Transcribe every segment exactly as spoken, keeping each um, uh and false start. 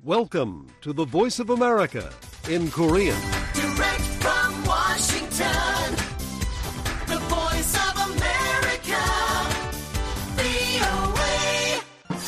Welcome to the Voice of America in Korean. Direct from Washington, the Voice of America, 브이오에이.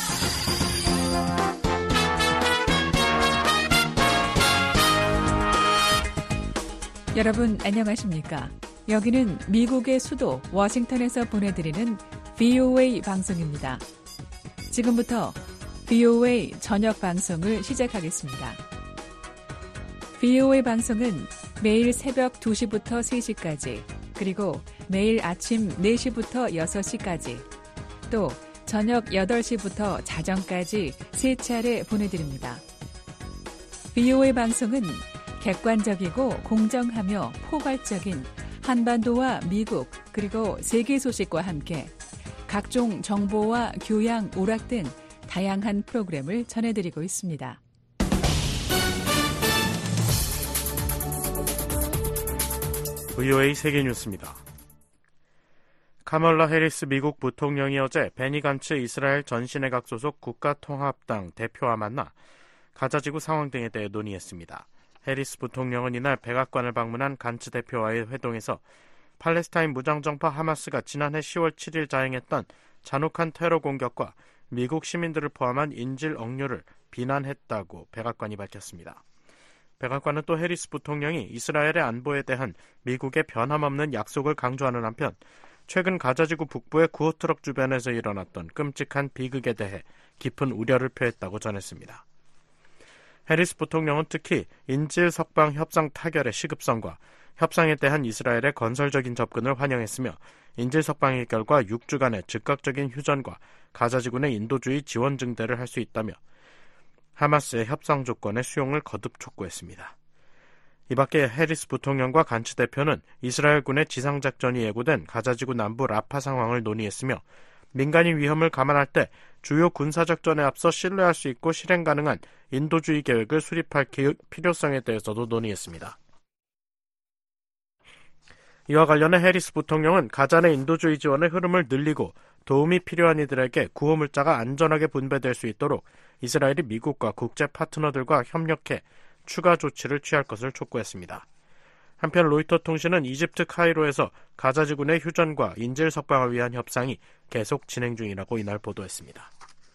여러분 안녕하십니까? 여기는 미국의 수도 워싱턴에서 보내드리는 브이오에이 방송입니다. 지금부터 브이오에이 저녁 방송을 시작하겠습니다. 브이오에이 방송은 매일 새벽 두 시부터 세 시까지, 그리고 매일 아침 네 시부터 여섯 시까지, 또 저녁 여덟 시부터 자정까지 세 차례 보내드립니다. 브이오에이 방송은 객관적이고 공정하며 포괄적인 한반도와 미국 그리고 세계 소식과 함께 각종 정보와 교양, 오락 등 다양한 프로그램을 전해드리고 있습니다. 브이오에이 세계뉴스입니다. 카멀라 해리스 미국 부통령이 어제 베니 간츠 이스라엘 전신외각 소속 국가통합당 대표와 만나 가자지구 상황 등에 대해 논의했습니다. 해리스 부통령은 이날 백악관을 방문한 간츠 대표와의 회동에서 팔레스타인 무장정파 하마스가 지난해 시월 칠일 자행했던 잔혹한 테러 공격과 미국 시민들을 포함한 인질 억류를 비난했다고 백악관이 밝혔습니다. 백악관은 또 해리스 부통령이 이스라엘의 안보에 대한 미국의 변함없는 약속을 강조하는 한편 최근 가자지구 북부의 구호트럭 주변에서 일어났던 끔찍한 비극에 대해 깊은 우려를 표했다고 전했습니다. 해리스 부통령은 특히 인질 석방 협상 타결의 시급성과 협상에 대한 이스라엘의 건설적인 접근을 환영했으며 인질 석방의 결과 육 주간의 즉각적인 휴전과 가자지구 내 인도주의 지원 증대를 할 수 있다며 하마스의 협상 조건의 수용을 거듭 촉구했습니다. 이 밖에 해리스 부통령과 간츠 대표는 이스라엘군의 지상작전이 예고된 가자지구 남부 라파 상황을 논의했으며 민간인 위험을 감안할 때 주요 군사작전에 앞서 신뢰할 수 있고 실행 가능한 인도주의 계획을 수립할 필요성에 대해서도 논의했습니다. 이와 관련해 해리스 부통령은 가자 내 인도주의 지원의 흐름을 늘리고 도움이 필요한 이들에게 구호물자가 안전하게 분배될 수 있도록 이스라엘이 미국과 국제 파트너들과 협력해 추가 조치를 취할 것을 촉구했습니다. 한편 로이터 통신은 이집트 카이로에서 가자지구 내 휴전과 인질 석방을 위한 협상이 계속 진행 중이라고 이날 보도했습니다.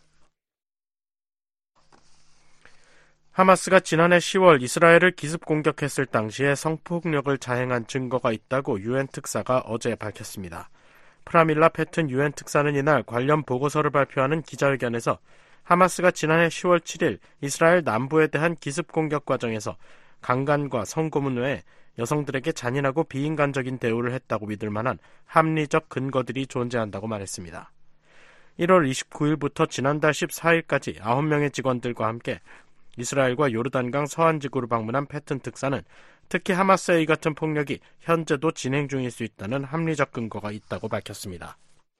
하마스가 지난해 시월 이스라엘을 기습 공격했을 당시에 성폭력을 자행한 증거가 있다고 유엔 특사가 어제 밝혔습니다. 프라밀라 패튼 유엔 특사는 이날 관련 보고서를 발표하는 기자회견에서 하마스가 지난해 시월 칠일 이스라엘 남부에 대한 기습 공격 과정에서 강간과 성고문 외에 여성들에게 잔인하고 비인간적인 대우를 했다고 믿을 만한 합리적 근거들이 존재한다고 말했습니다. 일월 이십구일부터 지난달 십사일까지 아홉 명의 직원들과 함께 이스라엘과 요르단강 서안지구를 방문한 패튼 특사는 특히 하마스의 이 같은 폭력이 현재도 진행 중일 수 있다는 합리적 근거가 있다고 밝혔습니다.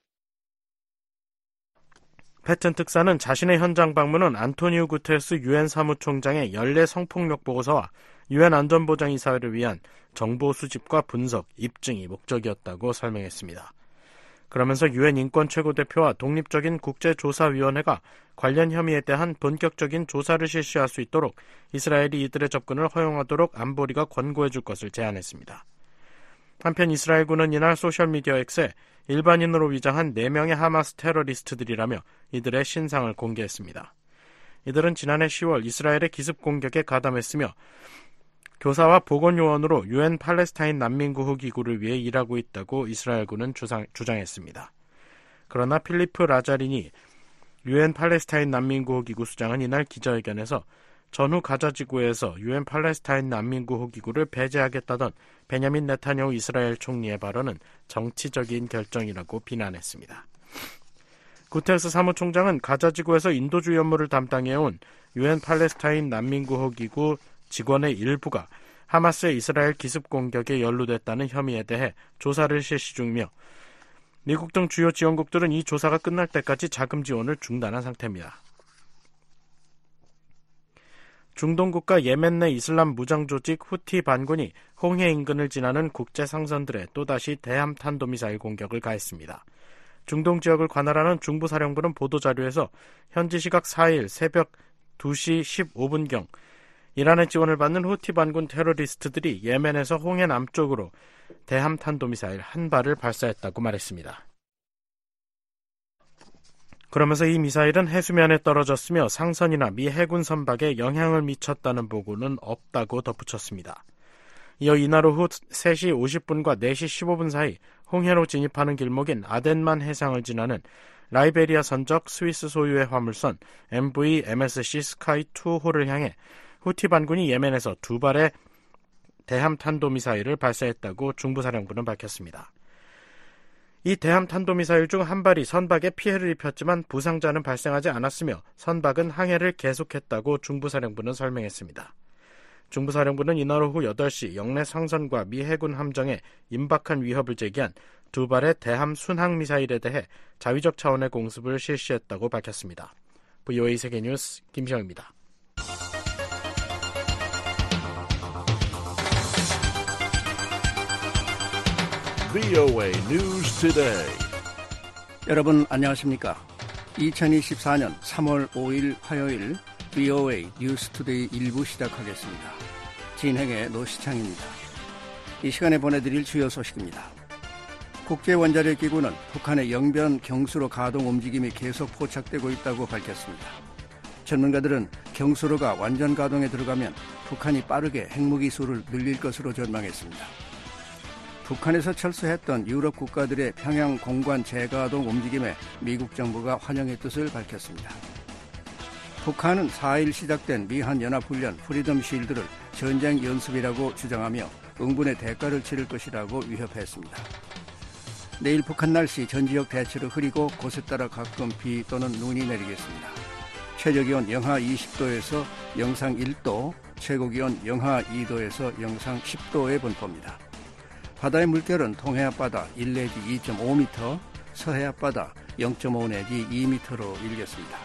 패튼 특사는 자신의 현장 방문은 안토니우 구테레스 유엔 사무총장의 연례 성폭력 보고서와 유엔 안전보장이사회를 위한 정보 수집과 분석, 입증이 목적이었다고 설명했습니다. 그러면서 유엔 인권 최고대표와 독립적인 국제조사위원회가 관련 혐의에 대한 본격적인 조사를 실시할 수 있도록 이스라엘이 이들의 접근을 허용하도록 안보리가 권고해 줄 것을 제안했습니다. 한편 이스라엘군은 이날 소셜미디어 X에 일반인으로 위장한 네 명의 하마스 테러리스트들이라며 이들의 신상을 공개했습니다. 이들은 지난해 시월 이스라엘의 기습 공격에 가담했으며 교사와 보건요원으로 유엔 팔레스타인 난민구호 기구를 위해 일하고 있다고 이스라엘군은 주장, 주장했습니다. 그러나 필리프 라자린이 유엔 팔레스타인 난민구호 기구 수장은 이날 기자회견에서 전후 가자지구에서 유엔 팔레스타인 난민구호 기구를 배제하겠다던 베냐민 네타냐후 이스라엘 총리의 발언은 정치적인 결정이라고 비난했습니다. 구테레스 사무총장은 가자지구에서 인도주의 업무를 담당해온 유엔 팔레스타인 난민구호 기구 직원의 일부가 하마스의 이스라엘 기습 공격에 연루됐다는 혐의에 대해 조사를 실시 중이며 미국 등 주요 지원국들은 이 조사가 끝날 때까지 자금 지원을 중단한 상태입니다. 중동 국가 예멘 내 이슬람 무장 조직 후티 반군이 홍해 인근을 지나는 국제 상선들에 또다시 대함 탄도미사일 공격을 가했습니다. 중동 지역을 관할하는 중부사령부는 보도자료에서 현지 시각 사일 새벽 두 시 십오 분경 이란의 지원을 받는 후티 반군 테러리스트들이 예멘에서 홍해 남쪽으로 대함 탄도미사일 한 발을 발사했다고 말했습니다. 그러면서 이 미사일은 해수면에 떨어졌으며 상선이나 미 해군 선박에 영향을 미쳤다는 보고는 없다고 덧붙였습니다. 이어 이날 오후 세 시 오십 분과 네 시 십오 분 사이 홍해로 진입하는 길목인 아덴만 해상을 지나는 라이베리아 선적 스위스 소유의 화물선 엠브이 엠에스씨 스카이 투 호를 향해 후티 반군이 예멘에서 두 발의 대함 탄도미사일을 발사했다고 중부사령부는 밝혔습니다. 이 대함 탄도미사일 중 한 발이 선박에 피해를 입혔지만 부상자는 발생하지 않았으며 선박은 항해를 계속했다고 중부사령부는 설명했습니다. 중부사령부는 이날 오후 여덟 시 영내 상선과 미 해군 함정에 임박한 위협을 제기한 두 발의 대함 순항미사일에 대해 자위적 차원의 공습을 실시했다고 밝혔습니다. 브이오에이 세계뉴스 김시영입니다. 브이오에이 News Today. 여러분 안녕하십니까? 이천이십사 년 삼월 오일 화요일 브이오에이 뉴스 투데이 일 부 시작하겠습니다. 진행의 노시창입니다. 이 시간에 보내드릴 주요 소식입니다. 국제원자력기구는 북한의 영변 경수로 가동 움직임이 계속 포착되고 있다고 밝혔습니다. 전문가들은 경수로가 완전 가동에 들어가면 북한이 빠르게 핵무기수를 늘릴 것으로 전망했습니다. 북한에서 철수했던 유럽 국가들의 평양 공관 재가동 움직임에 미국 정부가 환영의 뜻을 밝혔습니다. 북한은 사 일 시작된 미한연합훈련 프리덤 쉴드를 전쟁 연습이라고 주장하며 응분의 대가를 치를 것이라고 위협했습니다. 내일 북한 날씨 전 지역 대체로 흐리고 곳에 따라 가끔 비 또는 눈이 내리겠습니다. 최저기온 영하 이십 도에서 영상 일 도, 최고기온 영하 이 도에서 영상 십 도의 분포입니다. 바다의 물결은 동해 앞바다 일 내지 이 점 오 미터, 서해 앞바다 영 점 오 내지 이 미터로 일겠습니다.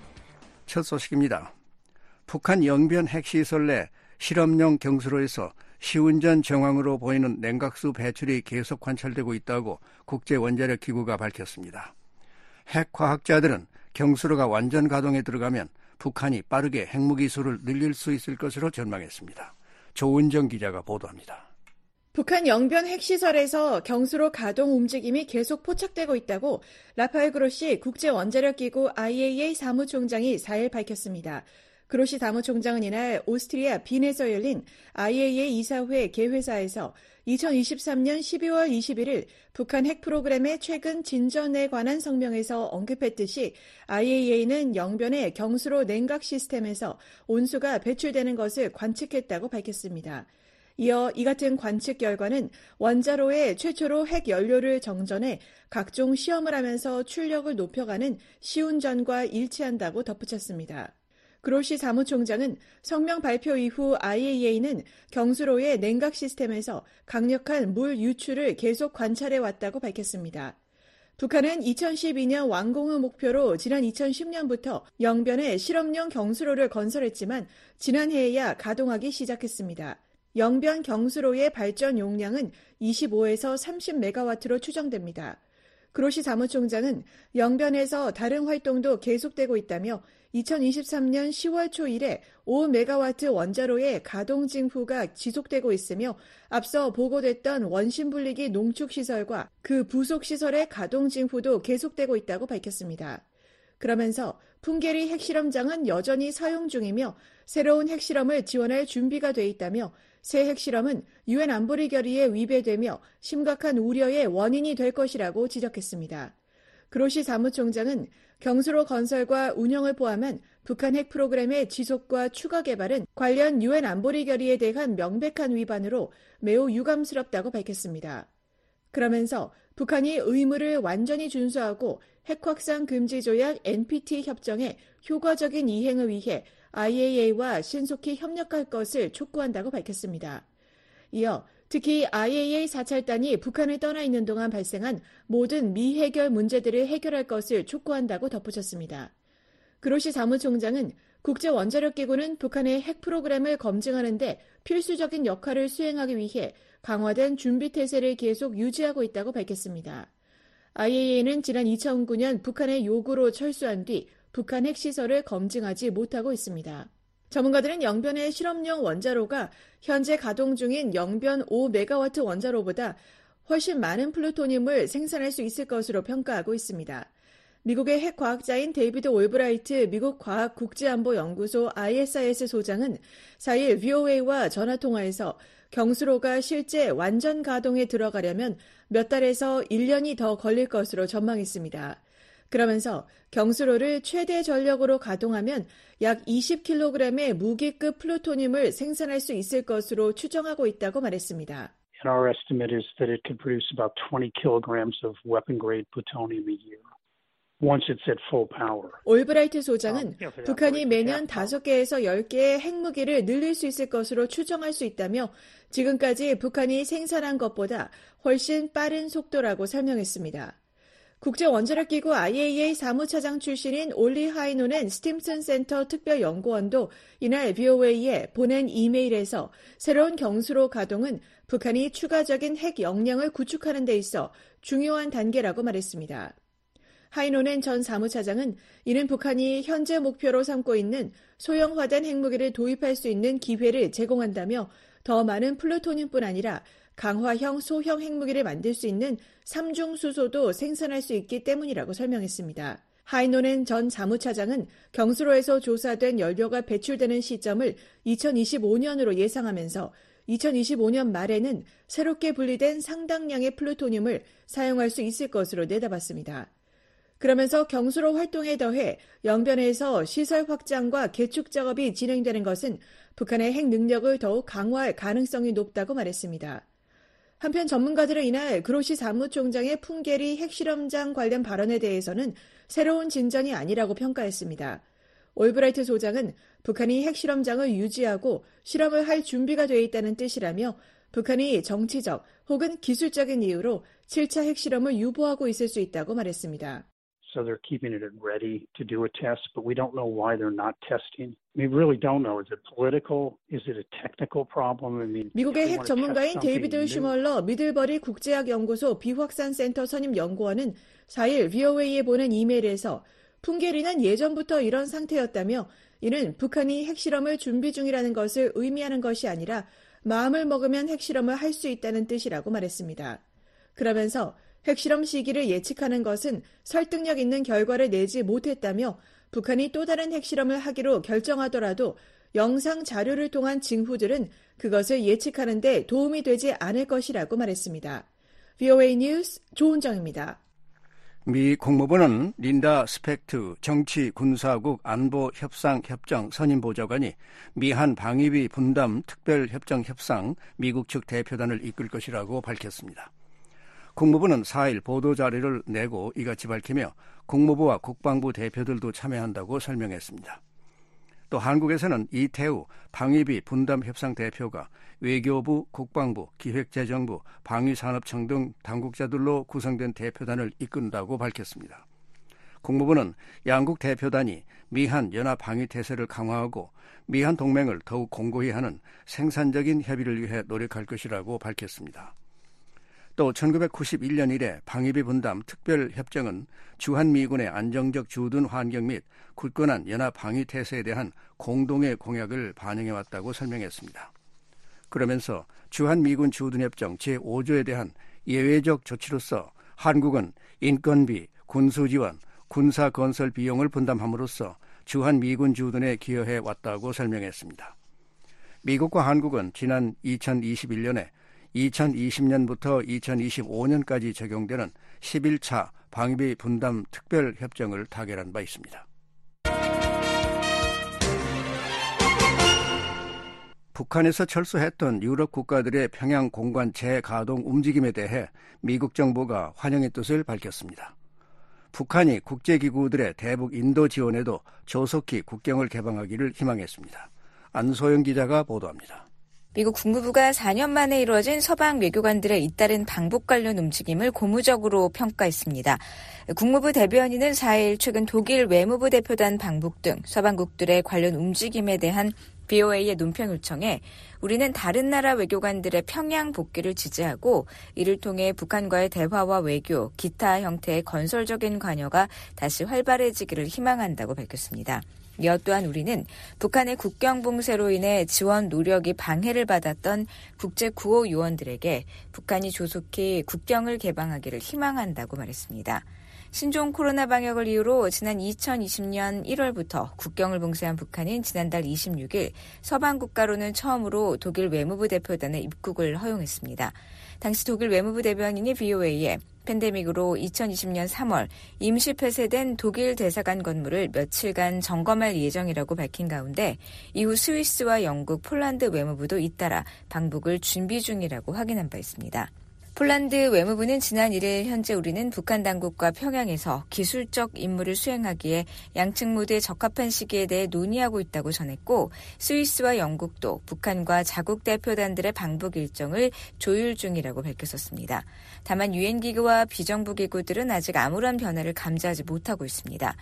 첫 소식입니다. 북한 영변 핵시설 내 실험용 경수로에서 시운전 정황으로 보이는 냉각수 배출이 계속 관찰되고 있다고 국제원자력기구가 밝혔습니다. 핵과학자들은 경수로가 완전 가동에 들어가면 북한이 빠르게 핵무기수를 늘릴 수 있을 것으로 전망했습니다. 조은정 기자가 보도합니다. 북한 영변 핵시설에서 경수로 가동 움직임이 계속 포착되고 있다고 라파엘 그로시 국제원자력기구 아이에이이에이 사무총장이 사 일 밝혔습니다. 그로시 사무총장은 이날 오스트리아 빈에서 열린 아이에이이에이 이사회 개회사에서 이천이십삼 년 십이월 이십일일 북한 핵 프로그램의 최근 진전에 관한 성명에서 언급했듯이 아이에이이에이는 영변의 경수로 냉각 시스템에서 온수가 배출되는 것을 관측했다고 밝혔습니다. 이어 이 같은 관측 결과는 원자로에 최초로 핵 연료를 정전해 각종 시험을 하면서 출력을 높여가는 시운전과 일치한다고 덧붙였습니다. 그로시 사무총장은 성명 발표 이후 아이에이이에이는 경수로의 냉각 시스템에서 강력한 물 유출을 계속 관찰해 왔다고 밝혔습니다. 북한은 이천십이 년 완공을 목표로 지난 이천십 년부터 영변에 실험용 경수로를 건설했지만 지난해에야 가동하기 시작했습니다. 영변 경수로의 발전 용량은 이십오에서 삼십 메가와트로 추정됩니다. 그로시 사무총장은 영변에서 다른 활동도 계속되고 있다며 이천이십삼 년 시월 초 이래 오 메가와트 원자로의 가동 징후가 지속되고 있으며 앞서 보고됐던 원심분리기 농축시설과 그 부속시설의 가동 징후도 계속되고 있다고 밝혔습니다. 그러면서 풍계리 핵실험장은 여전히 사용 중이며 새로운 핵실험을 지원할 준비가 돼 있다며 새 핵실험은 유엔 안보리 결의에 위배되며 심각한 우려의 원인이 될 것이라고 지적했습니다. 그로시 사무총장은 경수로 건설과 운영을 포함한 북한 핵 프로그램의 지속과 추가 개발은 관련 유엔 안보리 결의에 대한 명백한 위반으로 매우 유감스럽다고 밝혔습니다. 그러면서 북한이 의무를 완전히 준수하고 핵확산 금지 조약 엔피티 협정의 효과적인 이행을 위해 아이에이이에이와 신속히 협력할 것을 촉구한다고 밝혔습니다. 이어 특히 아이에이이에이 사찰단이 북한을 떠나 있는 동안 발생한 모든 미해결 문제들을 해결할 것을 촉구한다고 덧붙였습니다. 그로시 사무총장은 국제원자력기구는 북한의 핵 프로그램을 검증하는 데 필수적인 역할을 수행하기 위해 강화된 준비태세를 계속 유지하고 있다고 밝혔습니다. 아이에이이는 지난 이천구 년 북한의 요구로 철수한 뒤 북한 핵시설을 검증하지 못하고 있습니다. 전문가들은 영변의 실험용 원자로가 현재 가동 중인 영변 오 메가와트 원자로보다 훨씬 많은 플루토늄을 생산할 수 있을 것으로 평가하고 있습니다. 미국의 핵과학자인 데이비드 올브라이트 미국 과학국제안보연구소 아이에스아이에스 소장은 사 일 브이오에이와 전화통화에서 경수로가 실제 완전 가동에 들어가려면 몇 달에서 일 년이 더 걸릴 것으로 전망했습니다. 그러면서 경수로를 최대 전력으로 가동하면 약 이십 킬로그램의 무기급 플루토늄을 생산할 수 있을 것으로 추정하고 있다고 말했습니다. And our estimate is that it could produce about twenty kilograms of weapon-grade plutonium a year. Once it's at full power. 올브라이트 소장은 북한이 매년 다섯 개에서 열 개의 핵무기를 늘릴 수 있을 것으로 추정할 수 있다며 지금까지 북한이 생산한 것보다 훨씬 빠른 속도라고 설명했습니다. 국제원자력기구 아이에이이에이 사무차장 출신인 올리 하이노넨 스팀슨 센터 특별연구원도 이날 브이오에이에 보낸 이메일에서 새로운 경수로 가동은 북한이 추가적인 핵 역량을 구축하는 데 있어 중요한 단계라고 말했습니다. 하이노넨 전 사무차장은 이는 북한이 현재 목표로 삼고 있는 소형화된 핵무기를 도입할 수 있는 기회를 제공한다며 더 많은 플루토늄뿐 아니라 강화형 소형 핵무기를 만들 수 있는 삼중 수소도 생산할 수 있기 때문이라고 설명했습니다. 하이노넨 전 사무차장은 경수로에서 조사된 연료가 배출되는 시점을 이천이십오 년으로 예상하면서 이천이십오 년 말에는 새롭게 분리된 상당량의 플루토늄을 사용할 수 있을 것으로 내다봤습니다. 그러면서 경수로 활동에 더해 영변에서 시설 확장과 개축 작업이 진행되는 것은 북한의 핵 능력을 더욱 강화할 가능성이 높다고 말했습니다. 한편 전문가들은 이날 그로시 사무총장의 풍계리 핵실험장 관련 발언에 대해서는 새로운 진전이 아니라고 평가했습니다. 올브라이트 소장은 북한이 핵실험장을 유지하고 실험을 할 준비가 돼 있다는 뜻이라며 북한이 정치적 혹은 기술적인 이유로 칠 차 핵실험을 유보하고 있을 수 있다고 말했습니다. So they're keeping it ready to do a test, but we don't know why they're not testing. We really don't know. Is it political? Is it a technical problem? I mean, 미국의 핵 전문가인 데이비드 슈멀러 미들버리 국제학연구소 비확산 센터 선임 연구원은 사 일 브이오에이에 보낸 이메일에서 풍계리는 예전부터 이런 상태였다며 이는 북한이 핵실험을 준비 중이라는 것을 의미하는 것이 아니라 마음을 먹으면 핵실험을 할 수 있다는 뜻이라고 말했습니다. 그러면서 핵실험 시기를 예측하는 것은 설득력 있는 결과를 내지 못했다며 북한이 또 다른 핵실험을 하기로 결정하더라도 영상 자료를 통한 징후들은 그것을 예측하는 데 도움이 되지 않을 것이라고 말했습니다. 브이오에이 뉴스 조은정입니다. 미 국무부는 린다 스펙트 정치군사국 안보협상협정 선임보좌관이 미한 방위비 분담 특별협정협상 미국 측 대표단을 이끌 것이라고 밝혔습니다. 국무부는 사 일 보도자료를 내고 이같이 밝히며 국무부와 국방부 대표들도 참여한다고 설명했습니다. 또 한국에서는 이태우 방위비 분담협상 대표가 외교부, 국방부, 기획재정부, 방위산업청 등 당국자들로 구성된 대표단을 이끈다고 밝혔습니다. 국무부는 양국 대표단이 미한 연합 방위 태세를 강화하고 미한 동맹을 더욱 공고히 하는 생산적인 협의를 위해 노력할 것이라고 밝혔습니다. 또 천구백구십일 년 이래 방위비 분담 특별협정은 주한미군의 안정적 주둔 환경 및 굳건한 연합 방위 태세에 대한 공동의 공약을 반영해왔다고 설명했습니다. 그러면서 주한미군 주둔협정 제오 조에 대한 예외적 조치로서 한국은 인건비, 군수지원, 군사건설 비용을 분담함으로써 주한미군 주둔에 기여해왔다고 설명했습니다. 미국과 한국은 지난 이천이십일 년에 이천이십 년부터 이천이십오 년까지 적용되는 십일 차 방위비 분담 특별협정을 타결한 바 있습니다. 북한에서 철수했던 유럽 국가들의 평양 공관 재가동 움직임에 대해 미국 정부가 환영의 뜻을 밝혔습니다. 북한이 국제기구들의 대북 인도 지원에도 조속히 국경을 개방하기를 희망했습니다. 안소영 기자가 보도합니다. 미국 국무부가 사 년 만에 이루어진 서방 외교관들의 잇따른 방북 관련 움직임을 고무적으로 평가했습니다. 국무부 대변인은 사 일 최근 독일 외무부 대표단 방북 등 서방국들의 관련 움직임에 대한 브이오에이의 논평 요청에 우리는 다른 나라 외교관들의 평양 복귀를 지지하고 이를 통해 북한과의 대화와 외교, 기타 형태의 건설적인 관여가 다시 활발해지기를 희망한다고 밝혔습니다. 이어 또한 우리는 북한의 국경 봉쇄로 인해 지원 노력이 방해를 받았던 국제 구호 요원들에게 북한이 조속히 국경을 개방하기를 희망한다고 말했습니다. 신종 코로나 방역을 이유로 지난 이천이십 년 일월부터 국경을 봉쇄한 북한은 지난달 이십육 일 서방 국가로는 처음으로 독일 외무부 대표단의 입국을 허용했습니다. 당시 독일 외무부 대변인이 브이오에이에 팬데믹으로 이천이십 년 삼월 임시 폐쇄된 독일 대사관 건물을 며칠간 점검할 예정이라고 밝힌 가운데 이후 스위스와 영국, 폴란드 외무부도 잇따라 방북을 준비 중이라고 확인한 바 있습니다. 폴란드 외무부는 지난 일 일 현재 우리는 북한 당국과 평양에서 기술적 임무를 수행하기에 양측 모두에 적합한 시기에 대해 논의하고 있다고 전했고 스위스와 영국도 북한과 자국 대표단들의 방북 일정을 조율 중이라고 밝혔었습니다. 다만 유엔기구와 비정부기구들은 아직 아무런 변화를 감지하지 못하고 있습니다.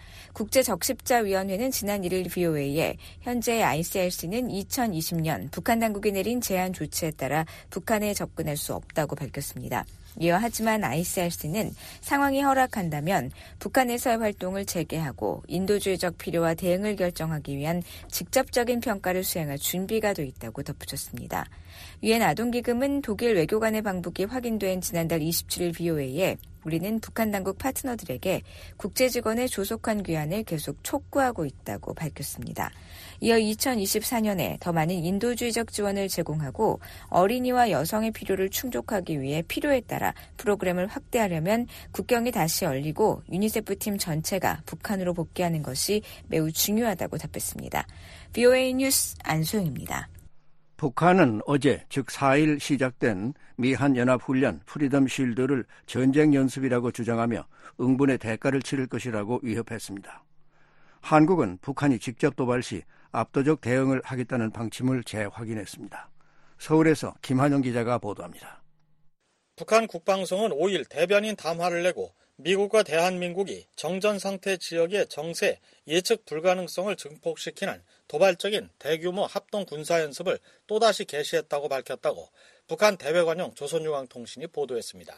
국제적십자위원회는 지난 일 일 브이오에이에 현재 아이씨알씨는 이천이십 년 북한 당국이 내린 제한 조치에 따라 북한에 접근할 수 없다고 밝혔습니다. 이어 하지만 아이씨알씨는 상황이 허락한다면 북한에서의 활동을 재개하고 인도주의적 필요와 대응을 결정하기 위한 직접적인 평가를 수행할 준비가 돼 있다고 덧붙였습니다. 유엔 아동기금은 독일 외교관의 방북이 확인된 지난달 이십칠 일 브이오에이에 우리는 북한 당국 파트너들에게 국제직원의 조속한 귀환을 계속 촉구하고 있다고 밝혔습니다. 이어 이천이십사 년에 더 많은 인도주의적 지원을 제공하고 어린이와 여성의 필요를 충족하기 위해 필요에 따라 프로그램을 확대하려면 국경이 다시 열리고 유니세프 팀 전체가 북한으로 복귀하는 것이 매우 중요하다고 답했습니다. 브이오에이 뉴스 안소영입니다. 북한은 어제 즉 사 일 시작된 미한연합훈련 프리덤 쉴드를 전쟁 연습이라고 주장하며 응분의 대가를 치를 것이라고 위협했습니다. 한국은 북한이 직접 도발 시 압도적 대응을 하겠다는 방침을 재확인했습니다. 서울에서 김한영 기자가 보도합니다. 북한 국방성은 오 일 대변인 담화를 내고 미국과 대한민국이 정전 상태 지역의 정세, 예측 불가능성을 증폭시키는 도발적인 대규모 합동 군사연습을 또다시 개시했다고 밝혔다고 북한 대외관용 조선중앙통신이 보도했습니다.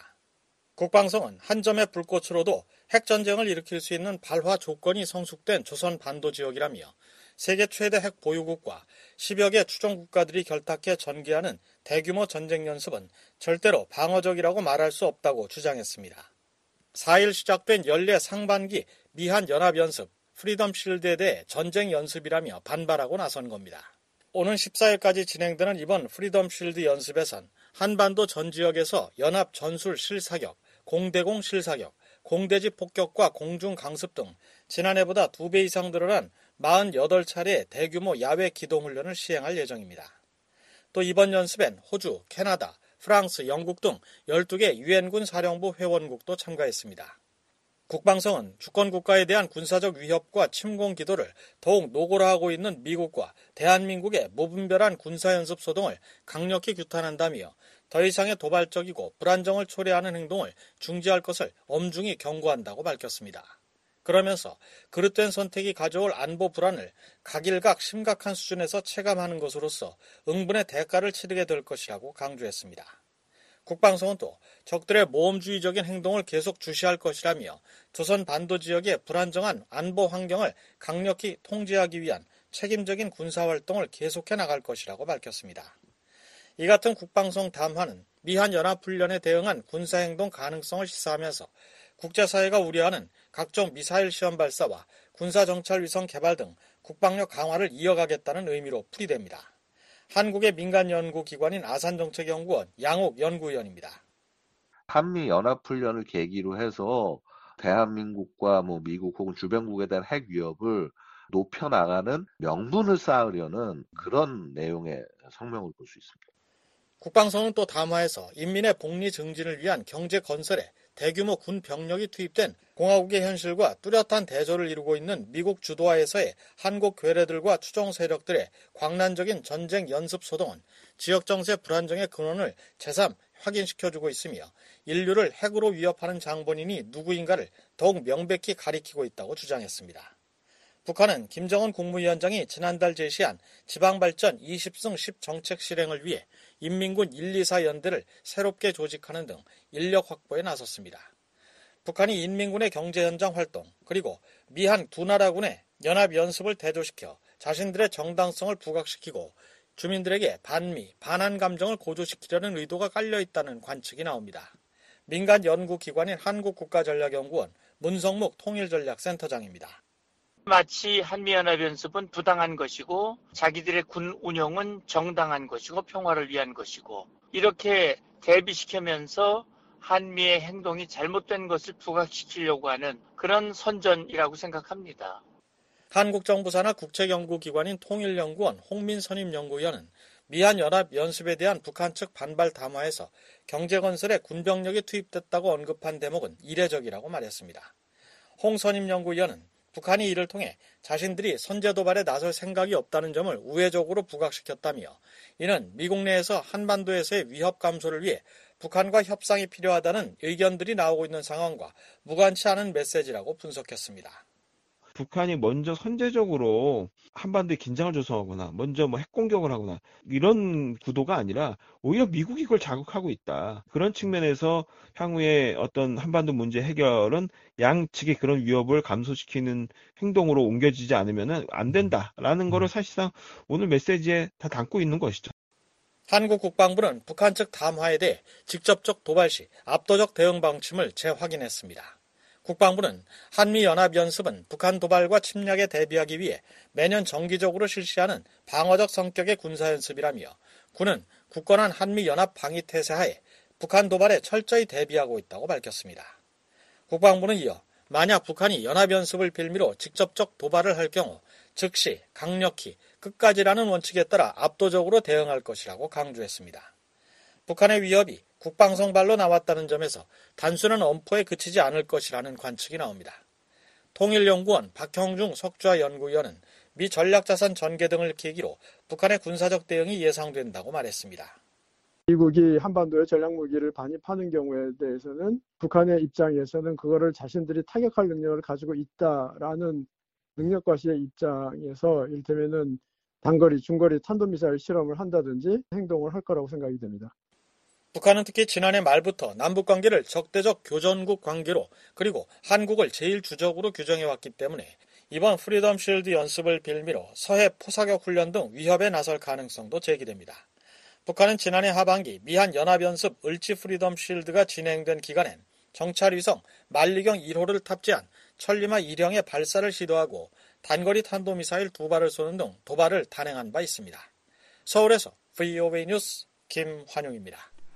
국방성은 한 점의 불꽃으로도 핵전쟁을 일으킬 수 있는 발화 조건이 성숙된 조선 반도 지역이라며 세계 최대 핵 보유국과 십여 개 추종국가들이 결탁해 전개하는 대규모 전쟁 연습은 절대로 방어적이라고 말할 수 없다고 주장했습니다. 사 일 시작된 연례 상반기 미한연합연습 프리덤 쉴드에 대해 전쟁 연습이라며 반발하고 나선 겁니다. 오는 십사 일까지 진행되는 이번 프리덤 쉴드 연습에선 한반도 전 지역에서 연합 전술 실사격, 공대공 실사격, 공대지 폭격과 공중 강습 등 지난해보다 두 배 이상 늘어난 사십팔 차례의 대규모 야외 기동훈련을 시행할 예정입니다. 또 이번 연습엔 호주, 캐나다, 프랑스, 영국 등 열두 개 유엔군 사령부 회원국도 참가했습니다. 국방성은 주권국가에 대한 군사적 위협과 침공 기도를 더욱 노골화하고 있는 미국과 대한민국의 무분별한 군사연습 소동을 강력히 규탄한다며 더 이상의 도발적이고 불안정을 초래하는 행동을 중지할 것을 엄중히 경고한다고 밝혔습니다. 그러면서 그릇된 선택이 가져올 안보 불안을 각일각 심각한 수준에서 체감하는 것으로서 응분의 대가를 치르게 될 것이라고 강조했습니다. 국방성은 또 적들의 모험주의적인 행동을 계속 주시할 것이라며 조선 반도 지역의 불안정한 안보 환경을 강력히 통제하기 위한 책임적인 군사활동을 계속해 나갈 것이라고 밝혔습니다. 이 같은 국방성 담화는 미한연합훈련에 대응한 군사행동 가능성을 시사하면서 국제사회가 우려하는 각종 미사일 시험 발사와 군사정찰위성 개발 등 국방력 강화를 이어가겠다는 의미로 풀이됩니다. 한국의 민간연구기관인 아산정책연구원 양옥 연구위원입니다. 한미연합훈련을 계기로 해서 대한민국과 뭐 미국 혹은 주변국에 대한 핵 위협을 높여나가는 명분을 쌓으려는 그런 내용의 성명을 볼 수 있습니다. 국방성은 또 담화에서 인민의 복리 증진을 위한 경제 건설에 대규모 군 병력이 투입된 공화국의 현실과 뚜렷한 대조를 이루고 있는 미국 주도하에서의 한국 괴뢰들과 추종 세력들의 광란적인 전쟁 연습 소동은 지역 정세 불안정의 근원을 제삼 확인시켜주고 있으며 인류를 핵으로 위협하는 장본인이 누구인가를 더욱 명백히 가리키고 있다고 주장했습니다. 북한은 김정은 국무위원장이 지난달 제시한 지방발전 이십 승 십 정책 실행을 위해 인민군 일, 이, 사 연대를 새롭게 조직하는 등 인력 확보에 나섰습니다. 북한이 인민군의 경제 현장 활동 그리고 미한 두 나라군의 연합 연습을 대조시켜 자신들의 정당성을 부각시키고 주민들에게 반미, 반한 감정을 고조시키려는 의도가 깔려있다는 관측이 나옵니다. 민간 연구기관인 한국국가전략연구원 문성묵 통일전략센터장입니다. 마치 한미연합연습은 부당한 것이고 자기들의 군 운영은 정당한 것이고 평화를 위한 것이고 이렇게 대비시키면서 한미의 행동이 잘못된 것을 부각시키려고 하는 그런 선전이라고 생각합니다. 한국 정부 산하 국책연구기관인 통일연구원 홍민선임연구위원은 미한연합연습에 대한 북한 측 반발 담화에서 경제건설에 군병력이 투입됐다고 언급한 대목은 이례적이라고 말했습니다. 홍 선임연구위원은 북한이 이를 통해 자신들이 선제도발에 나설 생각이 없다는 점을 우회적으로 부각시켰다며 이는 미국 내에서 한반도에서의 위협 감소를 위해 북한과 협상이 필요하다는 의견들이 나오고 있는 상황과 무관치 않은 메시지라고 분석했습니다. 북한이 먼저 선제적으로 한반도에 긴장을 조성하거나 먼저 뭐 핵공격을 하거나 이런 구도가 아니라 오히려 미국이 그걸 자극하고 있다. 그런 측면에서 향후에 어떤 한반도 문제 해결은 양측의 그런 위협을 감소시키는 행동으로 옮겨지지 않으면 안 된다라는 거를 사실상 오늘 메시지에 다 담고 있는 것이죠. 한국 국방부는 북한 측 담화에 대해 직접적 도발 시 압도적 대응 방침을 재확인했습니다. 국방부는 한미연합연습은 북한 도발과 침략에 대비하기 위해 매년 정기적으로 실시하는 방어적 성격의 군사연습이라며 군은 굳건한 한미연합 방위태세 하에 북한 도발에 철저히 대비하고 있다고 밝혔습니다. 국방부는 이어 만약 북한이 연합연습을 빌미로 직접적 도발을 할 경우 즉시 강력히 끝까지라는 원칙에 따라 압도적으로 대응할 것이라고 강조했습니다. 북한의 위협이 국방성발로 나왔다는 점에서 단순한 엄포에 그치지 않을 것이라는 관측이 나옵니다. 통일연구원 박형중 석좌 연구위원은 미 전략자산 전개 등을 계기로 북한의 군사적 대응이 예상된다고 말했습니다. 미국이 한반도에 전략무기를 반입하는 경우에 대해서는 북한의 입장에서는 그거를 자신들이 타격할 능력을 가지고 있다라는 능력과시의 입장에서 이를테면은 단거리, 중거리 탄도미사일 실험을 한다든지 행동을 할 거라고 생각이 됩니다. 북한은 특히 지난해 말부터 남북관계를 적대적 교전국 관계로 그리고 한국을 제일 주적으로 규정해왔기 때문에 이번 프리덤 쉴드 연습을 빌미로 서해 포사격 훈련 등 위협에 나설 가능성도 제기됩니다. 북한은 지난해 하반기 미한 연합연습 을지 프리덤 쉴드가 진행된 기간엔 정찰위성 만리경 일 호를 탑재한 천리마 일 형의 발사를 시도하고 단거리 탄도미사일 두 발을 쏘는 등 도발을 단행한 바 있습니다. 서울에서 브이오에이 뉴스 김환용입니다.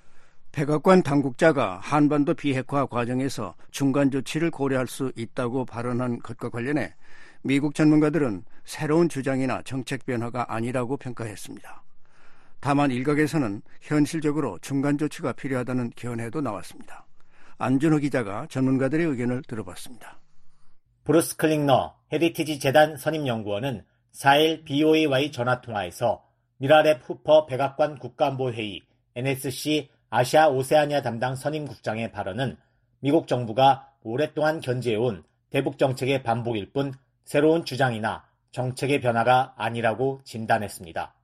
백악관 당국자가 한반도 비핵화 과정에서 중간 조치를 고려할 수 있다고 발언한 것과 관련해 미국 전문가들은 새로운 주장이나 정책 변화가 아니라고 평가했습니다. 다만 일각에서는 현실적으로 중간 조치가 필요하다는 견해도 나왔습니다. 안준호 기자가 전문가들의 의견을 들어봤습니다. 브루스 클링너 헤리티지 재단 선임연구원은 사일 비오에이와의 전화통화에서 미라렙 후퍼 백악관 국가안보회의 엔에스씨 아시아 오세아니아 담당 선임국장의 발언은 미국 정부가 오랫동안 견지해온 대북 정책의 반복일 뿐 새로운 주장이나 정책의 변화가 아니라고 진단했습니다.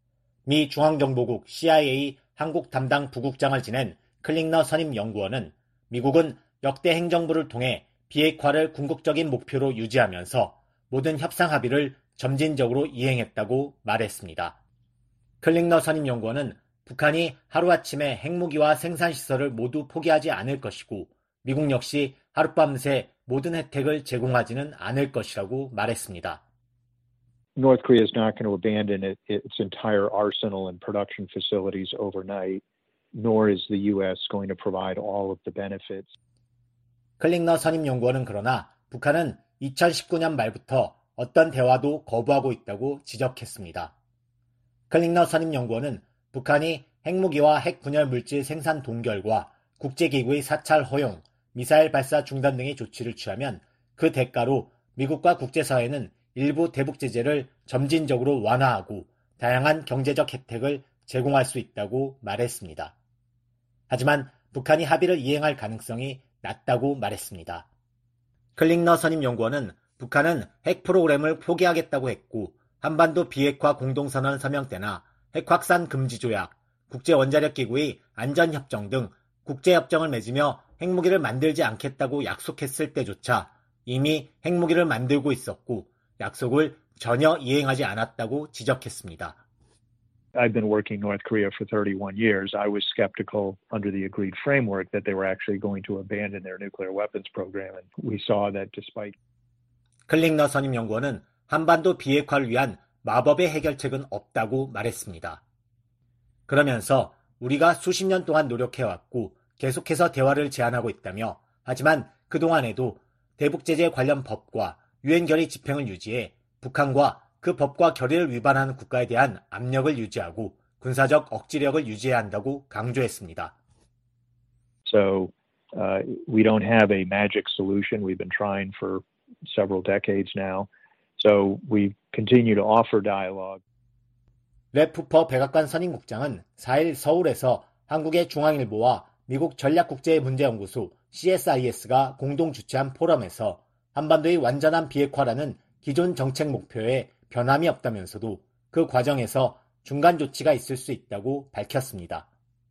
미 중앙정보국 씨아이에이 한국 담당 부국장을 지낸 클링너 선임연구원은 미국은 역대 행정부를 통해 비핵화를 궁극적인 목표로 유지하면서 모든 협상 합의를 점진적으로 이행했다고 말했습니다. 클링너 선임연구원은 북한이 하루아침에 핵무기와 생산시설을 모두 포기하지 않을 것이고 미국 역시 하룻밤새 모든 혜택을 제공하지는 않을 것이라고 말했습니다. North Korea is not going to abandon it, its entire arsenal and production facilities overnight, nor is the U S going to provide all of the benefits. 클링너 선임연구원은 그러나 북한은 이천십구 년 말부터 어떤 대화도 거부하고 있다고 지적했습니다. 클링너 선임연구원은 북한이 핵무기와 핵분열 물질 생산 동결과 국제기구의 사찰 허용, 미사일 발사 중단 등의 조치를 취하면 그 대가로 미국과 국제사회는 일부 대북 제재를 점진적으로 완화하고 다양한 경제적 혜택을 제공할 수 있다고 말했습니다. 하지만 북한이 합의를 이행할 가능성이 낮다고 말했습니다. 클링너 선임연구원은 북한은 핵 프로그램을 포기하겠다고 했고 한반도 비핵화 공동선언 서명 때나 핵 확산 금지 조약, 국제원자력기구의 안전협정 등 국제협정을 맺으며 핵무기를 만들지 않겠다고 약속했을 때조차 이미 핵무기를 만들고 있었고 약속을 전혀 이행하지 않았다고 지적했습니다. I've been working North Korea for thirty-one years. I was skeptical under the agreed framework that they were actually going to abandon their nuclear weapons program. And we saw that despite 클링너 선임연구원은 한반도 비핵화를 위한 마법의 해결책은 없다고 말했습니다. 그러면서 우리가 수십 년 동안 노력해왔고 계속해서 대화를 제안하고 있다며 하지만 그동안에도 대북제재 관련 법과 유엔 결의 집행을 유지해 북한과 그 법과 결의를 위반하는 국가에 대한 압력을 유지하고 군사적 억지력을 유지해야 한다고 강조했습니다. So uh, we don't have a magic solution. We've been trying for several decades now. So we continue to offer dialogue. 랩 푸퍼 백악관 선임국장은 사 일 서울에서 한국의 중앙일보와 미국 전략국제문제연구소 씨에스아이에스가 공동 주최한 포럼에서 한반도의 완전한 비핵화라는 기존 정책 목표에 변함이 없다면서도 그 과정에서 중간 조치가 있을 수 있다고 밝혔습니다.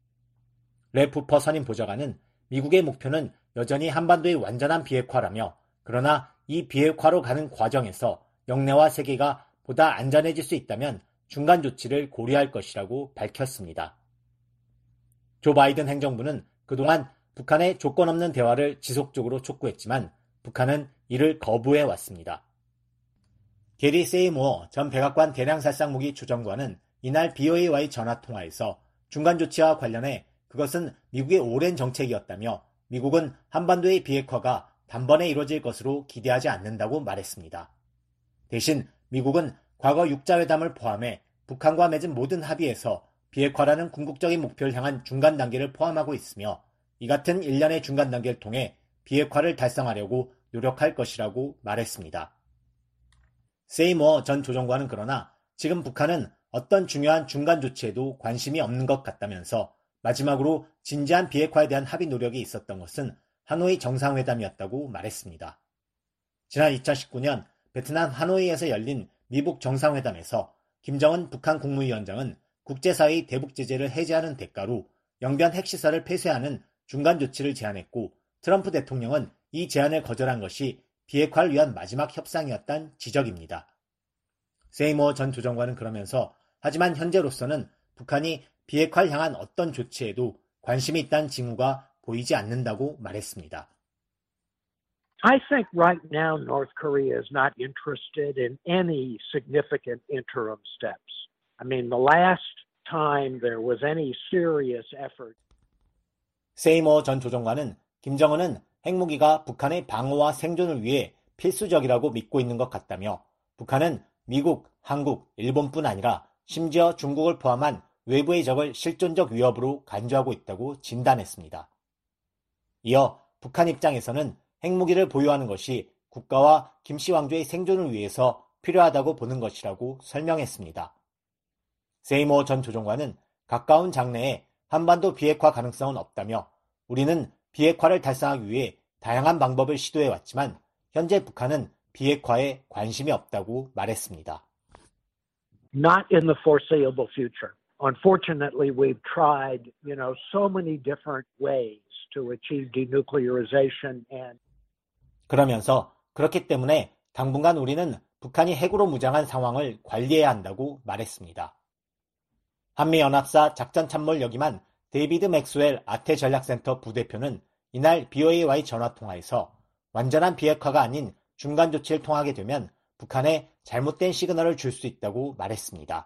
랩 푸퍼 선임 보좌관은 미국의 목표는 여전히 한반도의 완전한 비핵화라며 그러나 이 비핵화로 가는 과정에서 영내와 세계가 보다 안전해질 수 있다면 중간 조치를 고려할 것이라고 밝혔습니다. 조 바이든 행정부는 그동안 북한의 조건 없는 대화를 지속적으로 촉구했지만 북한은 이를 거부해 왔습니다. 게리 세이모어 전 백악관 대량살상무기 조정관은 이날 비오에이와의 전화통화에서 중간 조치와 관련해 그것은 미국의 오랜 정책이었다며 미국은 한반도의 비핵화가 단번에 이루어질 것으로 기대하지 않는다고 말했습니다. 대신 미국은 과거 육자회담을 포함해 북한과 맺은 모든 합의에서 비핵화라는 궁극적인 목표를 향한 중간 단계를 포함하고 있으며 이 같은 일련의 중간 단계를 통해 비핵화를 달성하려고 노력할 것이라고 말했습니다. 세이모어 전 조정관은 그러나 지금 북한은 어떤 중요한 중간 조치에도 관심이 없는 것 같다면서 마지막으로 진지한 비핵화에 대한 합의 노력이 있었던 것은 하노이 정상회담이었다고 말했습니다. 지난 이천십구 년 베트남 하노이에서 열린 미북 정상회담에서 김정은 북한 국무위원장은 국제사회의 대북 제재를 해제하는 대가로 영변 핵시설을 폐쇄하는 중간 조치를 제안했고 트럼프 대통령은 이 제안을 거절한 것이 비핵화를 위한 마지막 협상이었다는 지적입니다. 세이모어 전 조정관은 그러면서 하지만 현재로서는 북한이 비핵화를 향한 어떤 조치에도 관심이 있다는 징후가 보이지 않는다고 말했습니다. I think right now North Korea is not interested in any significant interim steps. I mean, the last time there was any serious effort. 세이모어 전 조정관은 김정은은 핵무기가 북한의 방어와 생존을 위해 필수적이라고 믿고 있는 것 같다며 북한은 미국, 한국, 일본뿐 아니라 심지어 중국을 포함한 외부의 적을 실존적 위협으로 간주하고 있다고 진단했습니다. 이어 북한 입장에서는 핵무기를 보유하는 것이 국가와 김씨 왕조의 생존을 위해서 필요하다고 보는 것이라고 설명했습니다. 세이모어 전 조정관은 가까운 장래에 한반도 비핵화 가능성은 없다며 우리는 비핵화를 달성하기 위해 다양한 방법을 시도해왔지만 현재 북한은 비핵화에 관심이 없다고 말했습니다. Not in the foreseeable future. Unfortunately, we've tried, you know, so many different ways to achieve denuclearization and 그러면서 그렇기 때문에 당분간 우리는 북한이 핵으로 무장한 상황을 관리해야 한다고 말했습니다. 한미연합사 작전참모를 역임한 데이비드 맥스웰 아태전략센터 부대표는 이날 비오에이와의 전화통화에서 완전한 비핵화가 아닌 중간 조치를 통하게 되면 북한에 잘못된 시그널을 줄 수 있다고 말했습니다.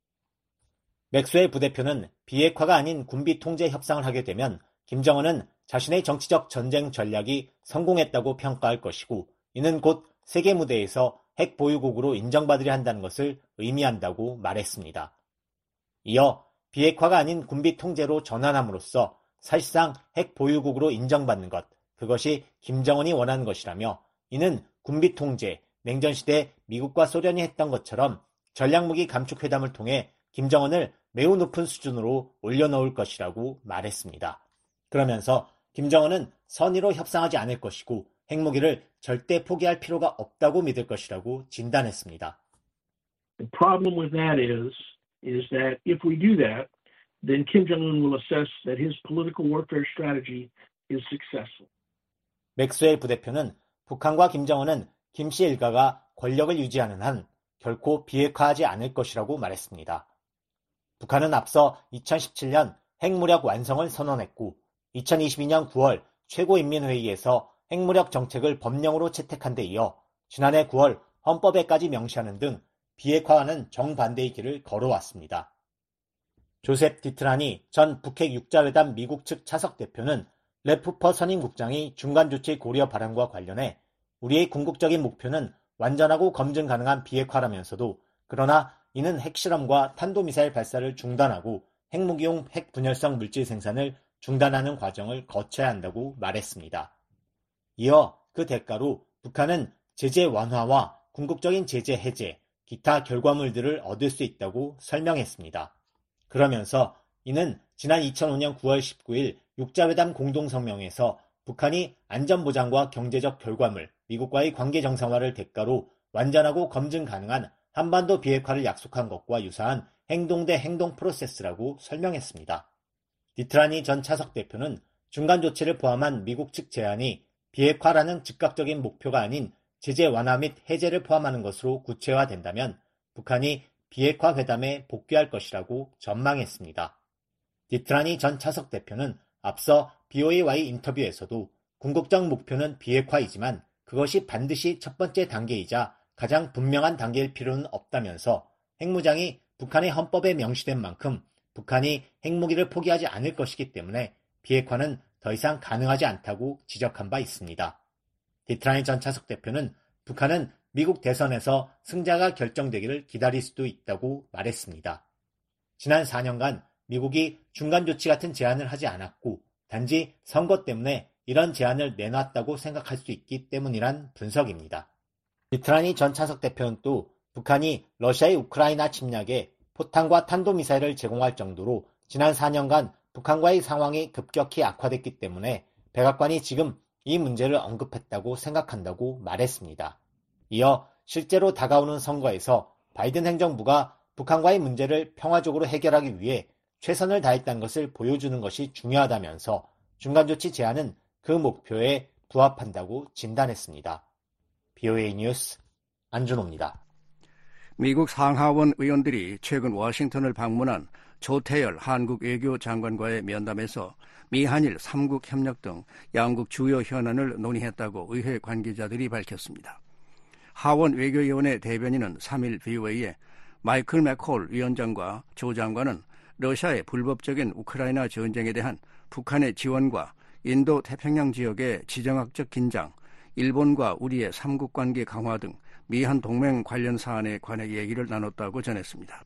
맥스웰 부대표는 비핵화가 아닌 군비 통제 협상을 하게 되면 김정은은 자신의 정치적 전쟁 전략이 성공했다고 평가할 것이고 이는 곧 세계 무대에서 핵 보유국으로 인정받으려 한다는 것을 의미한다고 말했습니다. 이어 비핵화가 아닌 군비 통제로 전환함으로써 사실상 핵 보유국으로 인정받는 것, 그것이 김정은이 원하는 것이라며 이는 군비 통제, 냉전시대 미국과 소련이 했던 것처럼 전략무기 감축 회담을 통해 김정은을 매우 높은 수준으로 올려놓을 것이라고 말했습니다. 그러면서 김정은은 선의로 협상하지 않을 것이고 핵무기를 절대 포기할 필요가 없다고 믿을 것이라고 진단했습니다. The problem with that is, is that if we do that, then Kim Jong-un will assess that his political warfare strategy is successful. 맥스웰 부대표는 북한과 김정은은 김씨 일가가 권력을 유지하는 한 결코 비핵화하지 않을 것이라고 말했습니다. 북한은 앞서 이천십칠 년 핵무력 완성을 선언했고 이천이십이 년 구월 최고인민회의에서 핵무력 정책을 법령으로 채택한 데 이어 지난해 구월 헌법에까지 명시하는 등 비핵화와는 정반대의 길을 걸어왔습니다. 조셉 디트라니 전 북핵 육자회담 미국 측 차석 대표는 레푸퍼 선임국장이 중간조치 고려 발언과 관련해 우리의 궁극적인 목표는 완전하고 검증 가능한 비핵화라면서도 그러나 이는 핵실험과 탄도미사일 발사를 중단하고 핵무기용 핵분열성 물질 생산을 중단하는 과정을 거쳐야 한다고 말했습니다. 이어 그 대가로 북한은 제재 완화와 궁극적인 제재 해제, 기타 결과물들을 얻을 수 있다고 설명했습니다. 그러면서 이는 지난 이천오 년 구월 십구일 육자회담 공동성명에서 북한이 안전보장과 경제적 결과물, 미국과의 관계 정상화를 대가로 완전하고 검증 가능한 한반도 비핵화를 약속한 것과 유사한 행동 대 행동 프로세스라고 설명했습니다. 디트라니 전 차석 대표는 중간 조치를 포함한 미국 측 제안이 비핵화라는 즉각적인 목표가 아닌 제재 완화 및 해제를 포함하는 것으로 구체화된다면 북한이 비핵화 회담에 복귀할 것이라고 전망했습니다. 디트라니 전 차석 대표는 앞서 비오에이와의 인터뷰에서도 궁극적 목표는 비핵화이지만 그것이 반드시 첫 번째 단계이자 가장 분명한 단계일 필요는 없다면서 핵무장이 북한의 헌법에 명시된 만큼 북한이 핵무기를 포기하지 않을 것이기 때문에 비핵화는 더 이상 가능하지 않다고 지적한 바 있습니다. 디트라니 전 차석 대표는 북한은 미국 대선에서 승자가 결정되기를 기다릴 수도 있다고 말했습니다. 지난 사 년간 미국이 중간조치 같은 제안을 하지 않았고 단지 선거 때문에 이런 제안을 내놨다고 생각할 수 있기 때문이란 분석입니다. 디트라니 전 차석 대표는 또 북한이 러시아의 우크라이나 침략에 포탄과 탄도미사일을 제공할 정도로 지난 사 년간 북한과의 상황이 급격히 악화됐기 때문에 백악관이 지금 이 문제를 언급했다고 생각한다고 말했습니다. 이어 실제로 다가오는 선거에서 바이든 행정부가 북한과의 문제를 평화적으로 해결하기 위해 최선을 다했다는 것을 보여주는 것이 중요하다면서 중간조치 제안은 그 목표에 부합한다고 진단했습니다. 비오에이 뉴스 안준호입니다. 미국 상하원 의원들이 최근 워싱턴을 방문한 조태열 한국 외교장관과의 면담에서 미한일 삼국 협력 등 양국 주요 현안을 논의했다고 의회 관계자들이 밝혔습니다. 하원 외교위원회 대변인은 삼 일 비오에이에 마이클 맥콜 위원장과 조 장관은 러시아의 불법적인 우크라이나 전쟁에 대한 북한의 지원과 인도 태평양 지역의 지정학적 긴장, 일본과 우리의 삼국 관계 강화 등 미한 동맹 관련 사안에 관해 얘기를 나눴다고 전했습니다.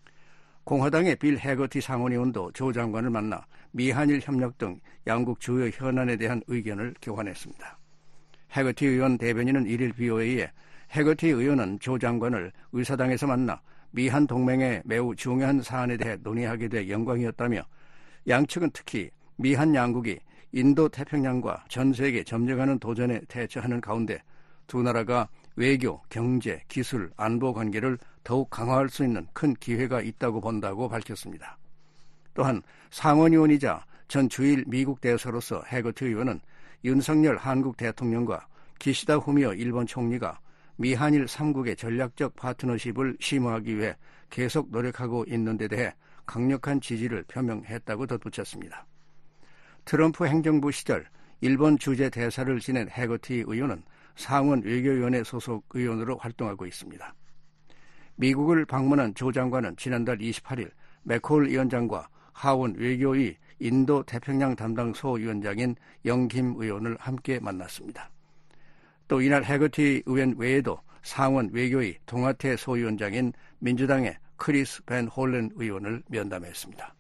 공화당의 빌 해거티 상원의원도 조 장관을 만나 미한일 협력 등 양국 주요 현안에 대한 의견을 교환했습니다. 해거티 의원 대변인은 일 일 비오에이에 해거티 의원은 조 장관을 의사당에서 만나 미한 동맹의 매우 중요한 사안에 대해 논의하게 돼 영광이었다며 양측은 특히 미한 양국이 인도 태평양과 전 세계 점령하는 도전에 대처하는 가운데 두 나라가 외교, 경제, 기술, 안보 관계를 더욱 강화할 수 있는 큰 기회가 있다고 본다고 밝혔습니다. 또한 상원의원이자 전 주일 미국 대사로서 해거티 의원은 윤석열 한국 대통령과 기시다 후미오 일본 총리가 미한일 삼국의 전략적 파트너십을 심화하기 위해 계속 노력하고 있는 데 대해 강력한 지지를 표명했다고 덧붙였습니다. 트럼프 행정부 시절 일본 주재 대사를 지낸 해거티 의원은 상원 외교위원회 소속 의원으로 활동하고 있습니다. 미국을 방문한 조 장관은 지난달 이십팔 일 맥콜 위원장과 하원 외교위 인도 태평양 담당 소위원장인 영김 의원을 함께 만났습니다. 또 이날 해거티 의원 외에도 상원 외교위 동아태 소위원장인 민주당의 크리스 벤 홀렌 의원을 면담했습니다.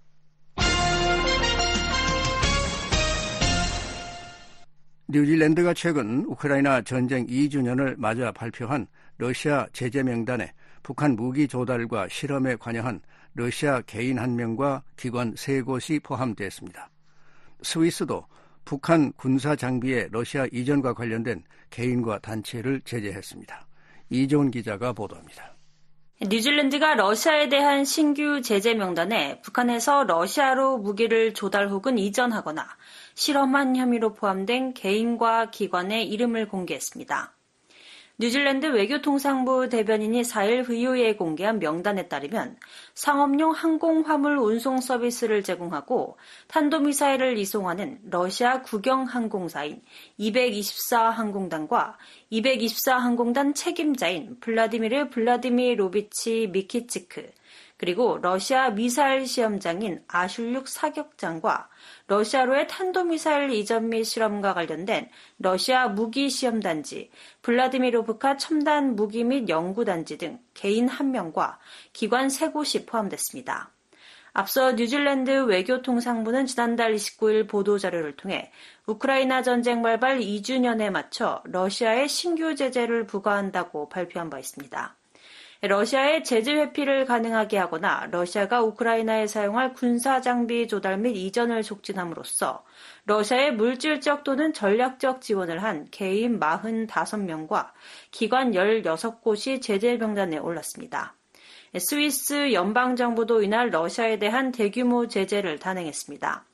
뉴질랜드가 최근 우크라이나 전쟁 이 주년을 맞아 발표한 러시아 제재 명단에 북한 무기 조달과 실험에 관여한 러시아 개인 한 명과 기관 세 곳이 포함됐습니다. 스위스도 북한 군사 장비의 러시아 이전과 관련된 개인과 단체를 제재했습니다. 이재훈 기자가 보도합니다. 뉴질랜드가 러시아에 대한 신규 제재 명단에 북한에서 러시아로 무기를 조달 혹은 이전하거나 실험한 혐의로 포함된 개인과 기관의 이름을 공개했습니다. 뉴질랜드 외교통상부 대변인이 사일 브이오에이에 공개한 명단에 따르면 상업용 항공화물 운송 서비스를 제공하고 탄도미사일을 이송하는 러시아 국영항공사인 이백이십사 항공단과 이백이십사 항공단 책임자인 블라디미르 블라디미로비치 미키치크, 그리고 러시아 미사일 시험장인 아슐육 사격장과 러시아로의 탄도미사일 이전 및 실험과 관련된 러시아 무기시험단지, 블라디미로브카 첨단 무기 및 연구단지 등 개인 한 명과 기관 세 곳이 포함됐습니다. 앞서 뉴질랜드 외교통상부는 지난달 이십구일 보도자료를 통해 우크라이나 전쟁 발발 이 주년에 맞춰 러시아에 신규 제재를 부과한다고 발표한 바 있습니다. 러시아의 제재 회피를 가능하게 하거나 러시아가 우크라이나에 사용할 군사 장비 조달 및 이전을 촉진함으로써 러시아의 물질적 또는 전략적 지원을 한 개인 사십오 명과 기관 십육 곳이 제재 명단에 올랐습니다. 스위스 연방정부도 이날 러시아에 대한 대규모 제재를 단행했습니다.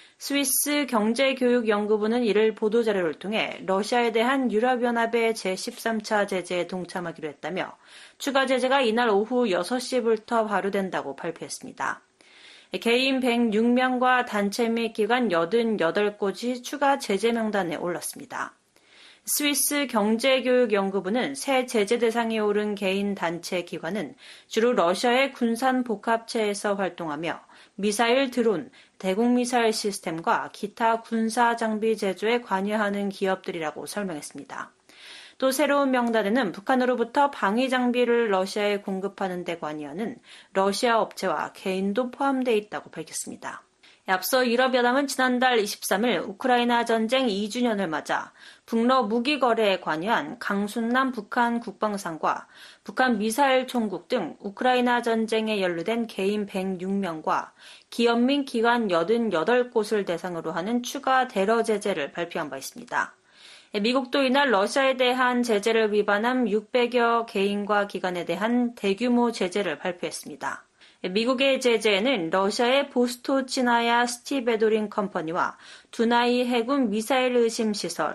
스위스 경제교육연구부는 이를 보도자료를 통해 러시아에 대한 유럽연합의 제십삼 차 제재에 동참하기로 했다며 추가 제재가 이날 오후 여섯 시부터 발효된다고 발표했습니다. 개인 백육 명과 단체 및 기관 팔십팔 곳이 추가 제재 명단에 올랐습니다. 스위스 경제교육연구부는 새 제재 대상에 오른 개인 단체 기관은 주로 러시아의 군산 복합체에서 활동하며 미사일 드론, 대공미사일 시스템과 기타 군사 장비 제조에 관여하는 기업들이라고 설명했습니다. 또 새로운 명단에는 북한으로부터 방위 장비를 러시아에 공급하는 데 관여하는 러시아 업체와 개인도 포함되어 있다고 밝혔습니다. 앞서 유럽연합은 지난달 이십삼일 우크라이나 전쟁 이 주년을 맞아 북러 무기 거래에 관여한 강순남 북한 국방상과 북한 미사일 총국 등 우크라이나 전쟁에 연루된 개인 백육 명과 기업 및 기관 팔십팔 곳을 대상으로 하는 추가 대러 제재를 발표한 바 있습니다. 미국도 이날 러시아에 대한 제재를 위반한 육백여 개인과 기관에 대한 대규모 제재를 발표했습니다. 미국의 제재에는 러시아의 보스토치나야 스티베도린 컴퍼니와 두나이 해군 미사일 의심 시설,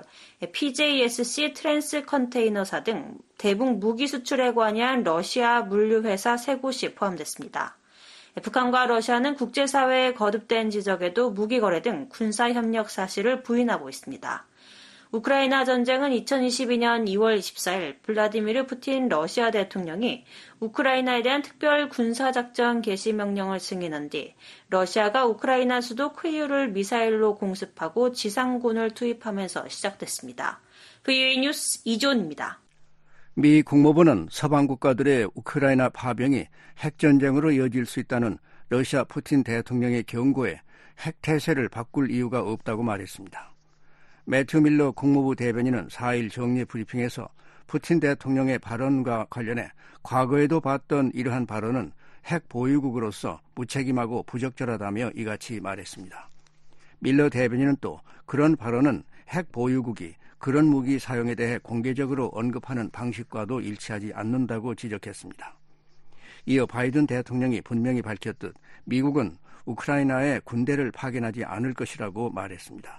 피제이에스씨 트랜스 컨테이너사 등 대북 무기 수출에 관여한 러시아 물류회사 세 곳이 포함됐습니다. 북한과 러시아는 국제사회에 거듭된 지적에도 무기 거래 등 군사 협력 사실을 부인하고 있습니다. 우크라이나 전쟁은 이천이십이년 이월 이십사일 블라디미르 푸틴 러시아 대통령이 우크라이나에 대한 특별 군사작전 개시 명령을 승인한 뒤 러시아가 우크라이나 수도 크이우를 미사일로 공습하고 지상군을 투입하면서 시작됐습니다. 브이오에이 뉴스 이존입니다. 미 국무부는 서방 국가들의 우크라이나 파병이 핵전쟁으로 이어질 수 있다는 러시아 푸틴 대통령의 경고에 핵태세를 바꿀 이유가 없다고 말했습니다. 매튜 밀러 국무부 대변인은 사일 정례 브리핑에서 푸틴 대통령의 발언과 관련해 과거에도 봤던 이러한 발언은 핵 보유국으로서 무책임하고 부적절하다며 이같이 말했습니다. 밀러 대변인은 또 그런 발언은 핵 보유국이 그런 무기 사용에 대해 공개적으로 언급하는 방식과도 일치하지 않는다고 지적했습니다. 이어 바이든 대통령이 분명히 밝혔듯 미국은 우크라이나에 군대를 파견하지 않을 것이라고 말했습니다.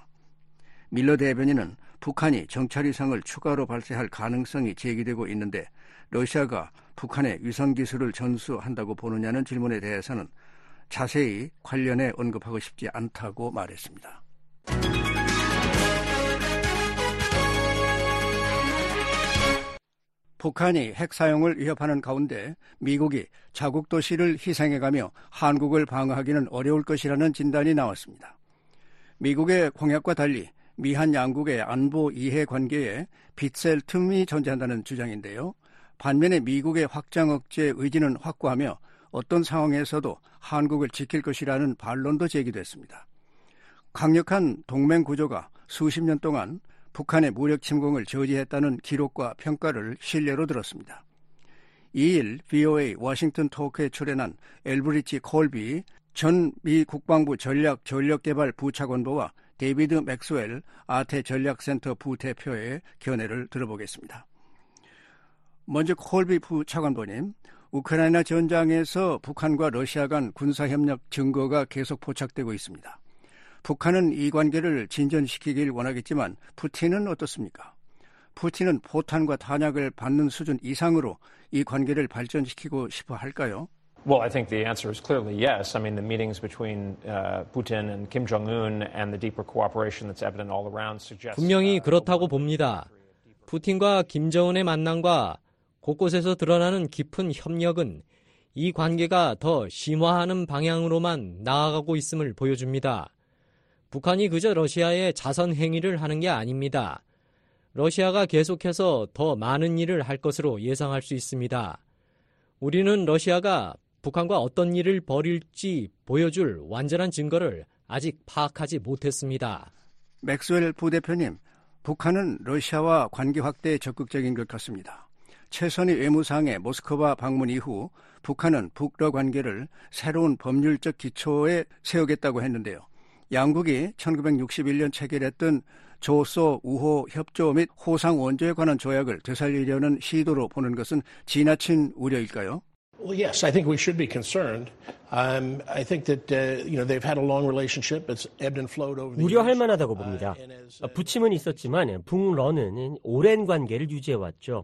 밀러 대변인은 북한이 정찰 이상을 추가로 발사할 가능성이 제기되고 있는데 러시아가 북한의 위성기술을 전수한다고 보느냐는 질문에 대해서는 자세히 관련해 언급하고 싶지 않다고 말했습니다. 북한이 핵 사용을 위협하는 가운데 미국이 자국 도시를 희생해가며 한국을 방어하기는 어려울 것이라는 진단이 나왔습니다. 미국의 공약과 달리 미한 양국의 안보 이해 관계에 빗셀 틈이 존재한다는 주장인데요. 반면에 미국의 확장 억제 의지는 확고하며 어떤 상황에서도 한국을 지킬 것이라는 반론도 제기됐습니다. 강력한 동맹 구조가 수십 년 동안 북한의 무력 침공을 저지했다는 기록과 평가를 신뢰로 들었습니다. 이일 브이오에이 워싱턴 토크에 출연한 엘브리치 콜비 전 미 국방부 전략 전력개발 부차관보와 데이비드 맥스웰 아태 전략센터 부대표의 견해를 들어보겠습니다. 먼저 콜비 부차관보님, 우크라이나 전장에서 북한과 러시아 간 군사협력 증거가 계속 포착되고 있습니다. 북한은 이 관계를 진전시키길 원하겠지만 푸틴은 어떻습니까? 푸틴은 포탄과 탄약을 받는 수준 이상으로 이 관계를 발전시키고 싶어 할까요? Well, I think the answer is clearly yes. I mean, the meetings between uh, Putin and Kim Jong-un and the deeper cooperation that's evident all around suggests. 분명히 그렇다고 봅니다. 푸틴과 김정은의 만남과 곳곳에서 드러나는 깊은 협력은 이 관계가 더 심화하는 방향으로만 나아가고 있음을 보여줍니다. 북한이 그저 러시아의 자선 행위를 하는 게 아닙니다. 러시아가 계속해서 더 많은 일을 할 것으로 예상할 수 있습니다. 우리는 러시아가 북한과 어떤 일을 벌일지 보여줄 완전한 증거를 아직 파악하지 못했습니다. 맥스웰 부대표님, 북한은 러시아와 관계 확대에 적극적인 것 같습니다. 최선희 외무상의 모스크바 방문 이후 북한은 북러 관계를 새로운 법률적 기초에 세우겠다고 했는데요. 양국이 천구백육십일 년 체결했던 조소 우호 협조 및 호상 원조에 관한 조약을 되살리려는 시도로 보는 것은 지나친 우려일까요? Well, yes, I think we should be concerned. Um, I think that uh, you know they've had a long relationship. It's ebbed and flowed over the years. 우려할 만하다고 봅니다. 부침은 있었지만 북러는 오랜 관계를 유지해왔죠.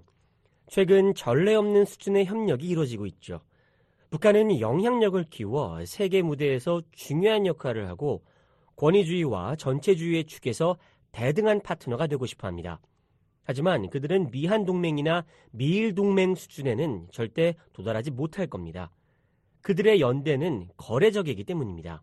최근 전례 없는 수준의 협력이 이루어지고 있죠. 북한은 영향력을 키워 세계 무대에서 중요한 역할을 하고 권위주의와 전체주의의 축에서 대등한 파트너가 되고 싶어합니다. 하지만 그들은 미한 동맹이나 미일 동맹 수준에는 절대 도달하지 못할 겁니다. 그들의 연대는 거래적이기 때문입니다.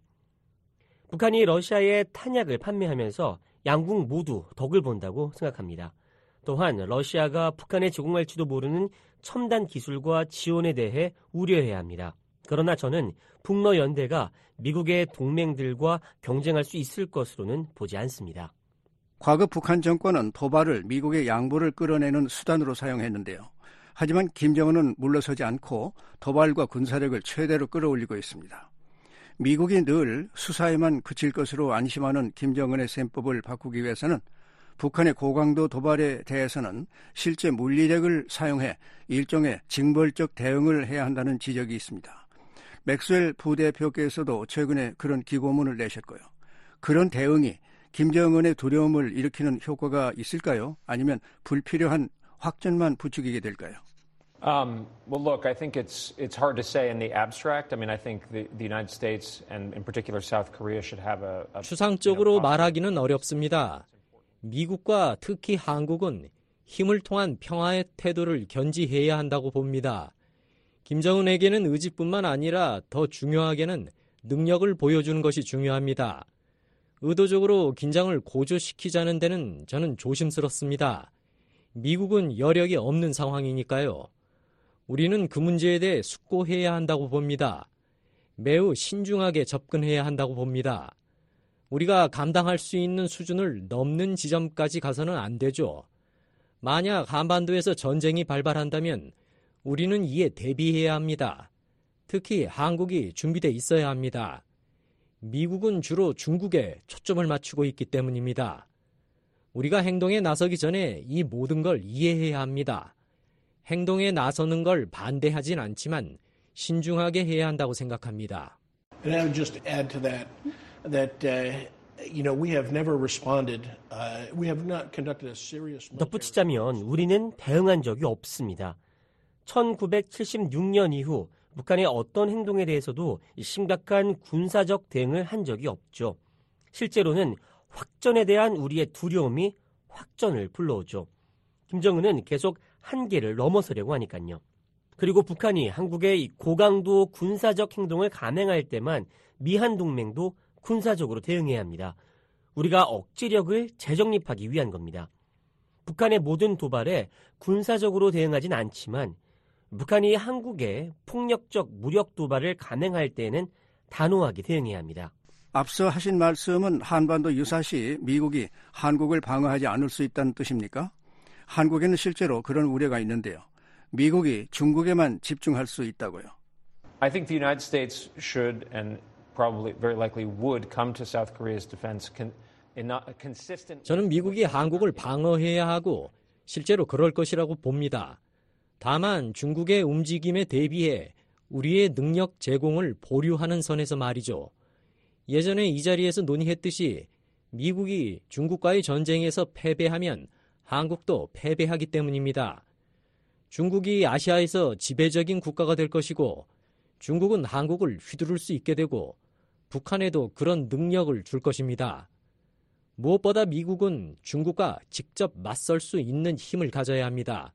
북한이 러시아에 탄약을 판매하면서 양국 모두 덕을 본다고 생각합니다. 또한 러시아가 북한에 제공할지도 모르는 첨단 기술과 지원에 대해 우려해야 합니다. 그러나 저는 북러 연대가 미국의 동맹들과 경쟁할 수 있을 것으로는 보지 않습니다. 과거 북한 정권은 도발을 미국의 양보를 끌어내는 수단으로 사용했는데요. 하지만 김정은은 물러서지 않고 도발과 군사력을 최대로 끌어올리고 있습니다. 미국이 늘 수사에만 그칠 것으로 안심하는 김정은의 셈법을 바꾸기 위해서는 북한의 고강도 도발에 대해서는 실제 물리력을 사용해 일종의 징벌적 대응을 해야 한다는 지적이 있습니다. 맥스웰 부대표께서도 최근에 그런 기고문을 내셨고요. 그런 대응이 김정은의 두려움을 일으키는 효과가 있을까요? 아니면 불필요한 확전만 부추기게 될까요? Um, well, look, I think it's it's hard to say in the abstract. I mean, I think the, the United States and in particular South Korea should have a, a 추상적으로 말하기는 어렵습니다. 미국과 특히 한국은 힘을 통한 평화의 태도를 견지해야 한다고 봅니다. 김정은에게는 의지뿐만 아니라 더 중요하게는 능력을 보여주는 것이 중요합니다. 의도적으로 긴장을 고조시키자는 데는 저는 조심스럽습니다. 미국은 여력이 없는 상황이니까요. 우리는 그 문제에 대해 숙고해야 한다고 봅니다. 매우 신중하게 접근해야 한다고 봅니다. 우리가 감당할 수 있는 수준을 넘는 지점까지 가서는 안 되죠. 만약 한반도에서 전쟁이 발발한다면 우리는 이에 대비해야 합니다. 특히 한국이 준비돼 있어야 합니다. 미국은 주로 중국에 초점을 맞추고 있기 때문입니다. 우리가 행동에 나서기 전에 이 모든 걸 이해해야 합니다. 행동에 나서는 걸 반대하진 않지만 신중하게 해야 한다고 생각합니다. And I would just add to that that uh, you know we have never responded. Uh, we have not conducted a serious. 덧붙이자면 우리는 대응한 적이 없습니다. 천구백칠십육 년 이후 북한의 어떤 행동에 대해서도 심각한 군사적 대응을 한 적이 없죠. 실제로는 확전에 대한 우리의 두려움이 확전을 불러오죠. 김정은은 계속 한계를 넘어서려고 하니까요. 그리고 북한이 한국의 고강도 군사적 행동을 감행할 때만 미한 동맹도 군사적으로 대응해야 합니다. 우리가 억지력을 재정립하기 위한 겁니다. 북한의 모든 도발에 군사적으로 대응하진 않지만 북한이 한국에 폭력적 무력 도발을 감행할 때에는 단호하게 대응해야 합니다. 앞서 하신 말씀은 한반도 유사시 미국이 한국을 방어하지 않을 수 있다는 뜻입니까? 한국에는 실제로 그런 우려가 있는데요. 미국이 중국에만 집중할 수 있다고요. I think the United States should and probably very likely would come to South Korea's defense con- 저는 미국이 한국을 방어해야 하고 실제로 그럴 것이라고 봅니다. 다만 중국의 움직임에 대비해 우리의 능력 제공을 보류하는 선에서 말이죠. 예전에 이 자리에서 논의했듯이 미국이 중국과의 전쟁에서 패배하면 한국도 패배하기 때문입니다. 중국이 아시아에서 지배적인 국가가 될 것이고 중국은 한국을 휘두를 수 있게 되고 북한에도 그런 능력을 줄 것입니다. 무엇보다 미국은 중국과 직접 맞설 수 있는 힘을 가져야 합니다.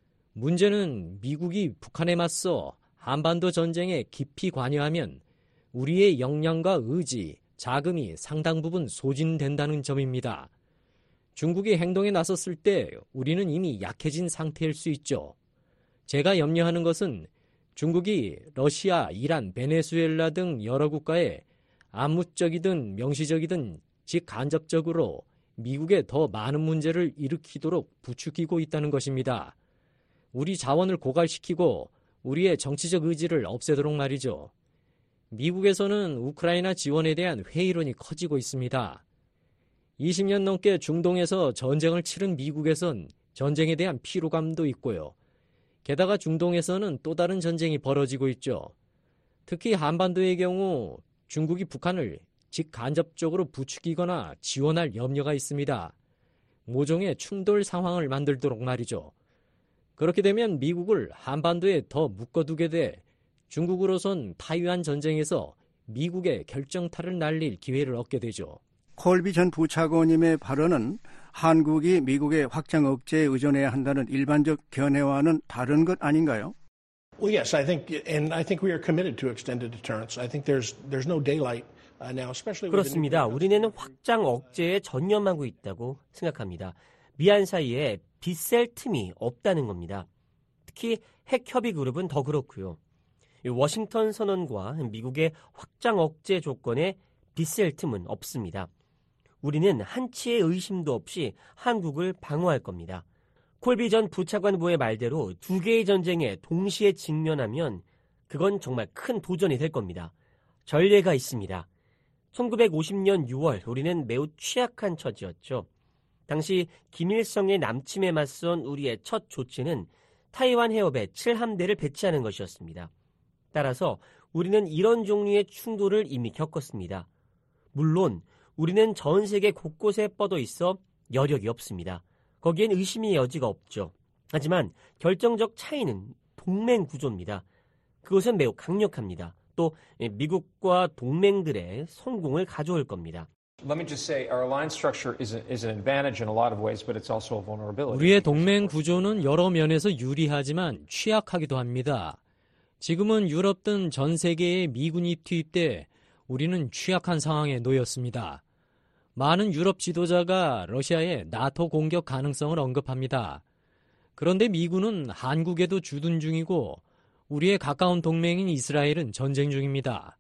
문제는 미국이 북한에 맞서 한반도 전쟁에 깊이 관여하면 우리의 역량과 의지, 자금이 상당 부분 소진된다는 점입니다. 중국이 행동에 나섰을 때 우리는 이미 약해진 상태일 수 있죠. 제가 염려하는 것은 중국이 러시아, 이란, 베네수엘라 등 여러 국가에 암묵적이든 명시적이든 직간접적으로 미국에 더 많은 문제를 일으키도록 부추기고 있다는 것입니다. 우리 자원을 고갈시키고 우리의 정치적 의지를 없애도록 말이죠. 미국에서는 우크라이나 지원에 대한 회의론이 커지고 있습니다. 이십 년 넘게 중동에서 전쟁을 치른 미국에선 전쟁에 대한 피로감도 있고요. 게다가 중동에서는 또 다른 전쟁이 벌어지고 있죠. 특히 한반도의 경우 중국이 북한을 직간접적으로 부추기거나 지원할 염려가 있습니다. 모종의 충돌 상황을 만들도록 말이죠. 그렇게 되면 미국을 한반도에 더 묶어두게 돼 중국으로선 타이완 전쟁에서 미국의 결정타를 날릴 기회를 얻게 되죠. 콜비 전 부차관님의 발언은 한국이 미국의 확장 억제에 의존해야 한다는 일반적 견해와는 다른 것 아닌가요? Well, yes, I think, and I think we are committed to extended deterrence. I think there's there's no daylight uh, now, especially. 그렇습니다. 우리는 확장 억제에 전념하고 있다고 생각합니다. 미한 사이에 빗셀 틈이 없다는 겁니다. 특히 핵협의 그룹은 더 그렇고요. 워싱턴 선언과 미국의 확장 억제 조건에 빗셀 틈은 없습니다. 우리는 한치의 의심도 없이 한국을 방어할 겁니다. 콜비 전 부차관보의 말대로 두 개의 전쟁에 동시에 직면하면 그건 정말 큰 도전이 될 겁니다. 전례가 있습니다. 천구백오십 년 유월 우리는 매우 취약한 처지였죠. 당시 김일성의 남침에 맞선 우리의 첫 조치는 타이완 해협에 칠 함대를 배치하는 것이었습니다. 따라서 우리는 이런 종류의 충돌을 이미 겪었습니다. 물론 우리는 전 세계 곳곳에 뻗어 있어 여력이 없습니다. 거기엔 의심의 여지가 없죠. 하지만 결정적 차이는 동맹 구조입니다. 그것은 매우 강력합니다. 또 미국과 동맹들의 성공을 가져올 겁니다. Let me just say, our alliance structure is, a, is an advantage in a lot of ways, but it's also a vulnerability. 우리의 동맹 구조는 여러 면에서 유리하지만 취약하기도 합니다. 지금은 유럽 등 전 세계에 미군이 투입돼 우리는 취약한 상황에 놓였습니다. 많은 유럽 지도자가 러시아의 나토 공격 가능성을 언급합니다. 그런데 미군은 한국에도 주둔 중이고 우리의 가까운 동맹인 이스라엘은 전쟁 중입니다.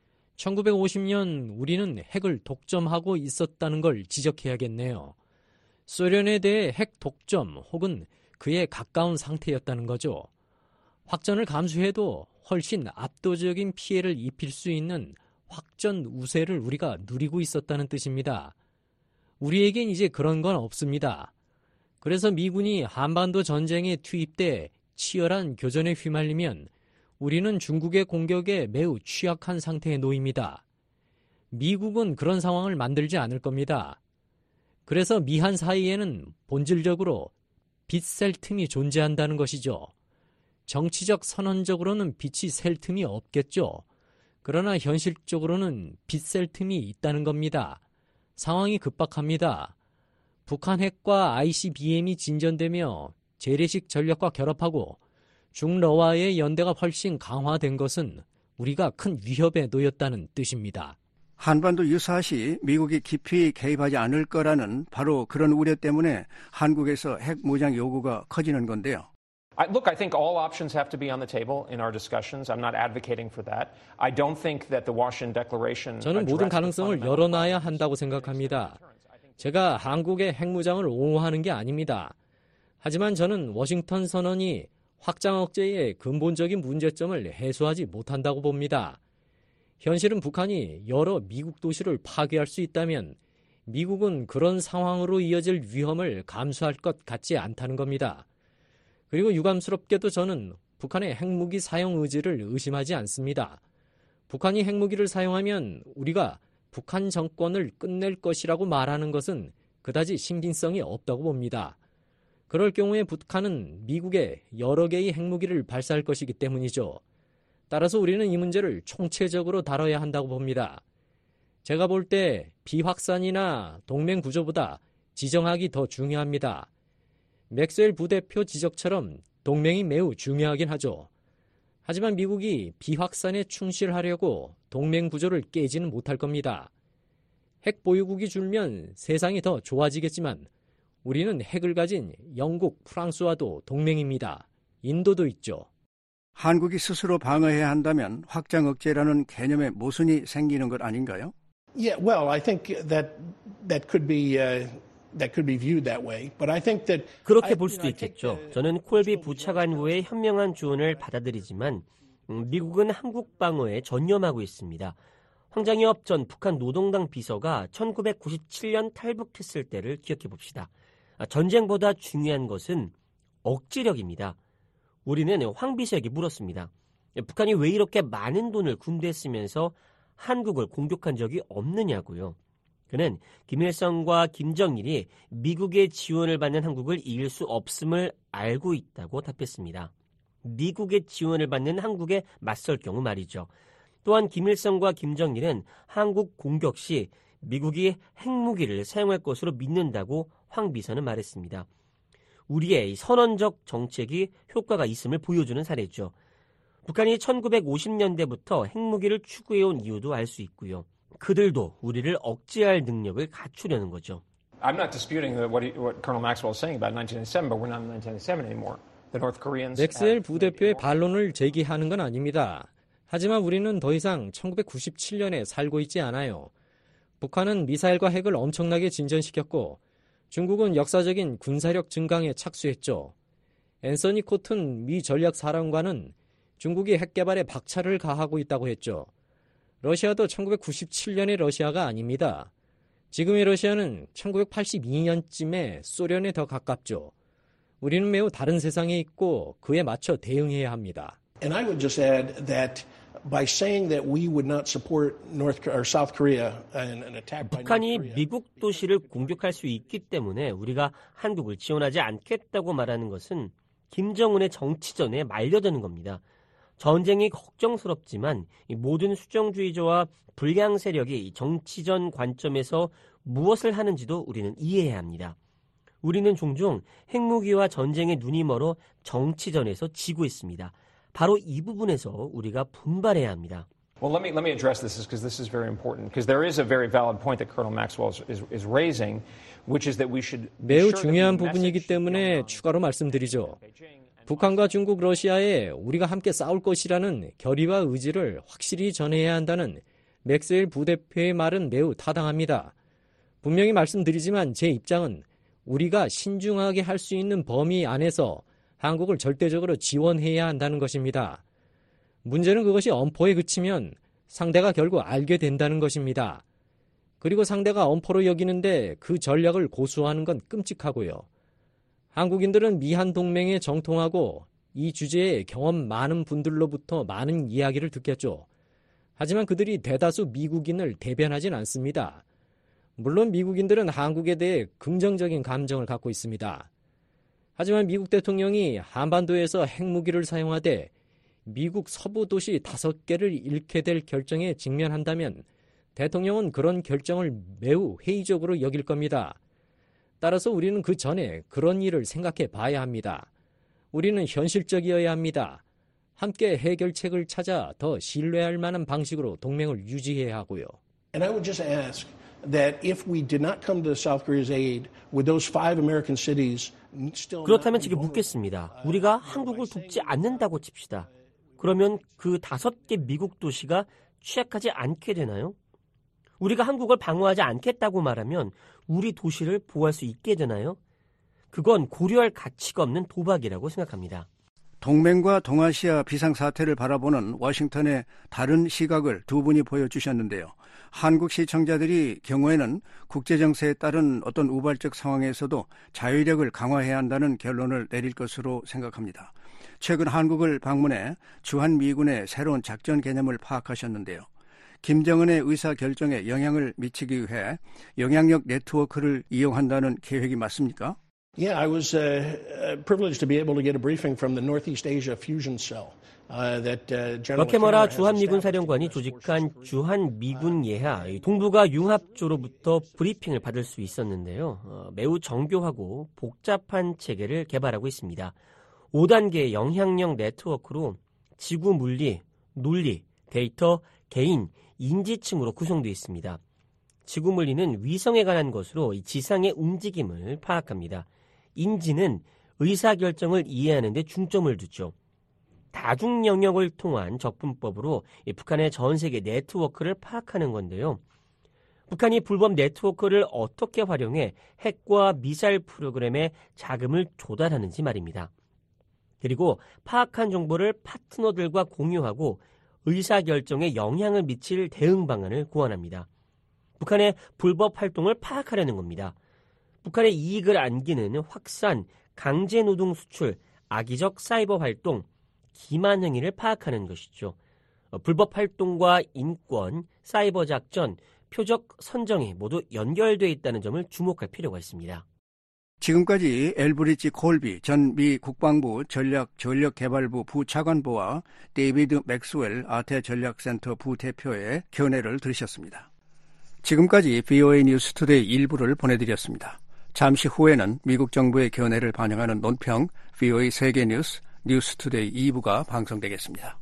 천구백오십 년 우리는 핵을 독점하고 있었다는 걸 지적해야겠네요. 소련에 대해 핵 독점 혹은 그에 가까운 상태였다는 거죠. 확전을 감수해도 훨씬 압도적인 피해를 입힐 수 있는 확전 우세를 우리가 누리고 있었다는 뜻입니다. 우리에겐 이제 그런 건 없습니다. 그래서 미군이 한반도 전쟁에 투입돼 치열한 교전에 휘말리면 우리는 중국의 공격에 매우 취약한 상태에 놓입니다. 미국은 그런 상황을 만들지 않을 겁니다. 그래서 미한 사이에는 본질적으로 빛셀 틈이 존재한다는 것이죠. 정치적 선언적으로는 빛이 셀 틈이 없겠죠. 그러나 현실적으로는 빛셀 틈이 있다는 겁니다. 상황이 급박합니다. 북한 핵과 아이씨비엠이 진전되며 재래식 전력과 결합하고 중러와의 연대가 훨씬 강화된 것은 우리가 큰 위협에 놓였다는 뜻입니다. 한반도 유사시 미국이 깊이 개입하지 않을 거라는 바로 그런 우려 때문에 한국에서 핵 무장 요구가 커지는 건데요. I, look, I think all options have to be on the table in our discussions. I'm not advocating for that. I don't think that the Washington Declaration. 저는 모든 가능성을 열어놔야 한다고 생각합니다. 제가 한국의 핵무장을 옹호하는 게 아닙니다. 하지만 저는 워싱턴 선언이 확장 억제의 근본적인 문제점을 해소하지 못한다고 봅니다. 현실은 북한이 여러 미국 도시를 파괴할 수 있다면 미국은 그런 상황으로 이어질 위험을 감수할 것 같지 않다는 겁니다. 그리고 유감스럽게도 저는 북한의 핵무기 사용 의지를 의심하지 않습니다. 북한이 핵무기를 사용하면 우리가 북한 정권을 끝낼 것이라고 말하는 것은 그다지 신빙성이 없다고 봅니다. 그럴 경우에 북한은 미국에 여러 개의 핵무기를 발사할 것이기 때문이죠. 따라서 우리는 이 문제를 총체적으로 다뤄야 한다고 봅니다. 제가 볼 때 비확산이나 동맹 구조보다 지정학이 더 중요합니다. 맥스웰 부대표 지적처럼 동맹이 매우 중요하긴 하죠. 하지만 미국이 비확산에 충실하려고 동맹 구조를 깨지는 못할 겁니다. 핵 보유국이 줄면 세상이 더 좋아지겠지만 우리는 핵을 가진 영국, 프랑스와도 동맹입니다. 인도도 있죠. 한국이 스스로 방어해야 한다면 확장 억제라는 개념의 모순이 생기는 것 아닌가요? Yeah, well, I think that that could be uh, that could be viewed that way, but I think that 그렇게 볼 수도 있겠죠. 저는 콜비 부차관부의 현명한 조언을 받아들이지만 음, 미국은 한국 방어에 전념하고 있습니다. 황장엽 전 북한 노동당 비서가 천구백구십칠 년 탈북했을 때를 기억해 봅시다. 전쟁보다 중요한 것은 억지력입니다. 우리는 황 비서에게 물었습니다. 북한이 왜 이렇게 많은 돈을 군대에 쓰면서 한국을 공격한 적이 없느냐고요. 그는 김일성과 김정일이 미국의 지원을 받는 한국을 이길 수 없음을 알고 있다고 답했습니다. 미국의 지원을 받는 한국에 맞설 경우 말이죠. 또한 김일성과 김정일은 한국 공격 시 미국이 핵무기를 사용할 것으로 믿는다고 황 비서는 말했습니다. 우리의 선언적 정책이 효과가 있음을 보여주는 사례죠. 북한이 천구백오십 년대부터 핵무기를 추구해온 이유도 알 수 있고요. 그들도 우리를 억제할 능력을 갖추려는 거죠. I'm not disputing what, he, what Colonel Maxwell is saying about nineteen ninety-seven, but we're not in nineteen ninety-seven anymore. The North Koreans. 맥스웰 부대표의 반론을 제기하는 건 아닙니다. 하지만 우리는 더 이상 천구백구십칠 년에 살고 있지 않아요. 북한은 미사일과 핵을 엄청나게 진전시켰고 중국은 역사적인 군사력 증강에 착수했죠. 앤서니 코튼 미 전략사령관은 중국이 핵 개발에 박차를 가하고 있다고 했죠. 러시아도 천구백구십칠 년의 러시아가 아닙니다. 지금의 러시아는 천구백팔십이 년쯤에 소련에 더 가깝죠. 우리는 매우 다른 세상에 있고 그에 맞춰 대응해야 합니다. And I would just add that by saying that we would not support North or South Korea in an attack by 북한이 North Korea. 미국 도시를 공격할 수 있기 때문에 우리가 한국을 지원하지 않겠다고 말하는 것은 김정은의 정치전에 말려드는 겁니다. 전쟁이 걱정스럽지만 모든 수정주의자와 불량 세력이 정치전 관점에서 무엇을 하는지도 우리는 이해해야 합니다. 우리는 종종 핵무기와 전쟁에 눈이 멀어 정치전에서 지고 있습니다. 바로 이 부분에서 우리가 분발해야 합니다. Well, let me let me address this because this is very important because there is a very valid point that Colonel Maxwell is, is raising, which is that we should. 매우 중요한 부분이기 때문에 추가로 말씀드리죠. 북한과 중국, 러시아에 우리가 함께 싸울 것이라는 결의와 의지를 확실히 전해야 한다는 맥스웰 부대표의 말은 매우 타당합니다. 분명히 말씀드리지만 제 입장은 우리가 신중하게 할 수 있는 범위 안에서 한국을 절대적으로 지원해야 한다는 것입니다. 문제는 그것이 엄포에 그치면 상대가 결국 알게 된다는 것입니다. 그리고 상대가 엄포로 여기는데 그 전략을 고수하는 건 끔찍하고요. 한국인들은 미한 동맹에 정통하고 이 주제에 경험 많은 분들로부터 많은 이야기를 듣겠죠. 하지만 그들이 대다수 미국인을 대변하진 않습니다. 물론 미국인들은 한국에 대해 긍정적인 감정을 갖고 있습니다. 하지만 미국 대통령이 한반도에서 핵무기를 사용하되 미국 서부 도시 다섯 개를 잃게 될 결정에 직면한다면 대통령은 그런 결정을 매우 회의적으로 여길 겁니다. 따라서 우리는 그 전에 그런 일을 생각해 봐야 합니다. 우리는 현실적이어야 합니다. 함께 해결책을 찾아 더 신뢰할 만한 방식으로 동맹을 유지해야 하고요. And I would just ask that if we did not come to South Korea's aid, would those five American cities still 그렇다면 지금 묻겠습니다. 우리가 한국을 돕지 않는다고 칩시다. 그러면 그 다섯 개 미국 도시가 취약하지 않게 되나요? 우리가 한국을 방어하지 않겠다고 말하면 우리 도시를 보호할 수 있게 되나요? 그건 고려할 가치가 없는 도박이라고 생각합니다. 동맹과 동아시아 비상사태를 바라보는 워싱턴의 다른 시각을 두 분이 보여주셨는데요. 한국 시청자들이 경우에는 국제정세에 따른 어떤 우발적 상황에서도 자유력을 강화해야 한다는 결론을 내릴 것으로 생각합니다. 최근 한국을 방문해 주한미군의 새로운 작전 개념을 파악하셨는데요. 김정은의 의사결정에 영향을 미치기 위해 영향력 네트워크를 이용한다는 계획이 맞습니까? Yeah, I was uh, privileged to be able to get a briefing from the Northeast Asia Fusion Cell. Uh, that, uh, General 머케머라 주한미군 사령관이 조직한 주한미군 예하 동북아 융합조로부터 브리핑을 받을 수 있었는데요. 어, 매우 정교하고 복잡한 체계를 개발하고 있습니다. 오 단계의 영향력 네트워크로 지구 물리, 논리, 데이터, 개인, 인지층으로 구성되어 있습니다. 지구 물리는 위성에 관한 것으로 지상의 움직임을 파악합니다. 인지는 의사결정을 이해하는 데 중점을 두죠. 다중 영역을 통한 접근법으로 북한의 전 세계 네트워크를 파악하는 건데요. 북한이 불법 네트워크를 어떻게 활용해 핵과 미사일 프로그램에 자금을 조달하는지 말입니다. 그리고 파악한 정보를 파트너들과 공유하고 의사결정에 영향을 미칠 대응 방안을 고안합니다. 북한의 불법 활동을 파악하려는 겁니다. 북한의 이익을 안기는 확산, 강제노동 수출, 악의적 사이버 활동, 기만 행위를 파악하는 것이죠. 불법 활동과 인권, 사이버 작전, 표적 선정이 모두 연결되어 있다는 점을 주목할 필요가 있습니다. 지금까지 엘브리지 콜비 전 미 국방부 전략전력개발부 부차관보와 데이비드 맥스웰 아태전략센터 부대표의 견해를 들으셨습니다. 지금까지 브이오에이 뉴스투데이 일부를 보내드렸습니다. 잠시 후에는 미국 정부의 견해를 반영하는 논평 브이오에이 세계뉴스 뉴스투데이 이 부가 방송되겠습니다.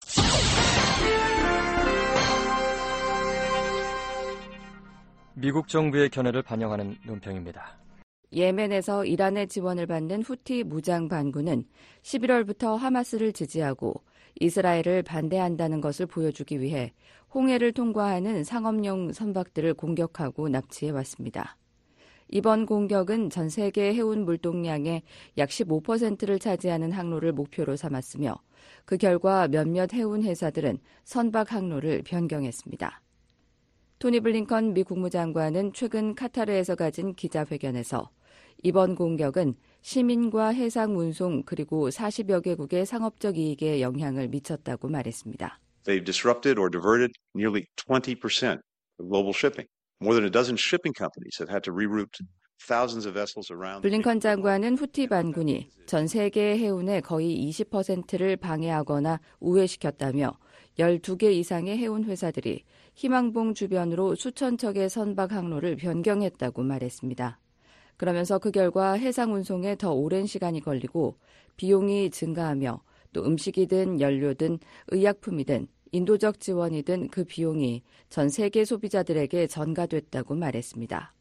미국 정부의 견해를 반영하는 논평입니다. 예멘에서 이란의 지원을 받는 후티 무장 반군은 십일월부터 하마스를 지지하고 이스라엘을 반대한다는 것을 보여주기 위해 홍해를 통과하는 상업용 선박들을 공격하고 납치해 왔습니다. 이번 공격은 전 세계 해운 물동량의 약 십오 퍼센트를 차지하는 항로를 목표로 삼았으며 그 결과 몇몇 해운 회사들은 선박 항로를 변경했습니다. 토니 블링컨 미 국무장관은 최근 카타르에서 가진 기자회견에서 이번 공격은 시민과 해상 운송 그리고 사십여 개국의 상업적 이익에 영향을 미쳤다고 말했습니다. They've disrupted or diverted nearly twenty percent of global shipping. More than a dozen shipping companies have had to reroute thousands of vessels around. 블링컨 장관은 후티 반군이 전 세계 해운의 거의 이십 퍼센트를 방해하거나 우회시켰다며 열두 개 이상의 해운 회사들이 희망봉 주변으로 수천 척의 선박 항로를 변경했다고 말했습니다. 그러면서 그 결과 해상 운송에 더 오랜 시간이 걸리고 비용이 증가하며 또 음식이든 연료든 의약품이든 인도적 지원이든 그 비용이 전 세계 소비자들에게 전가됐다고 말했습니다.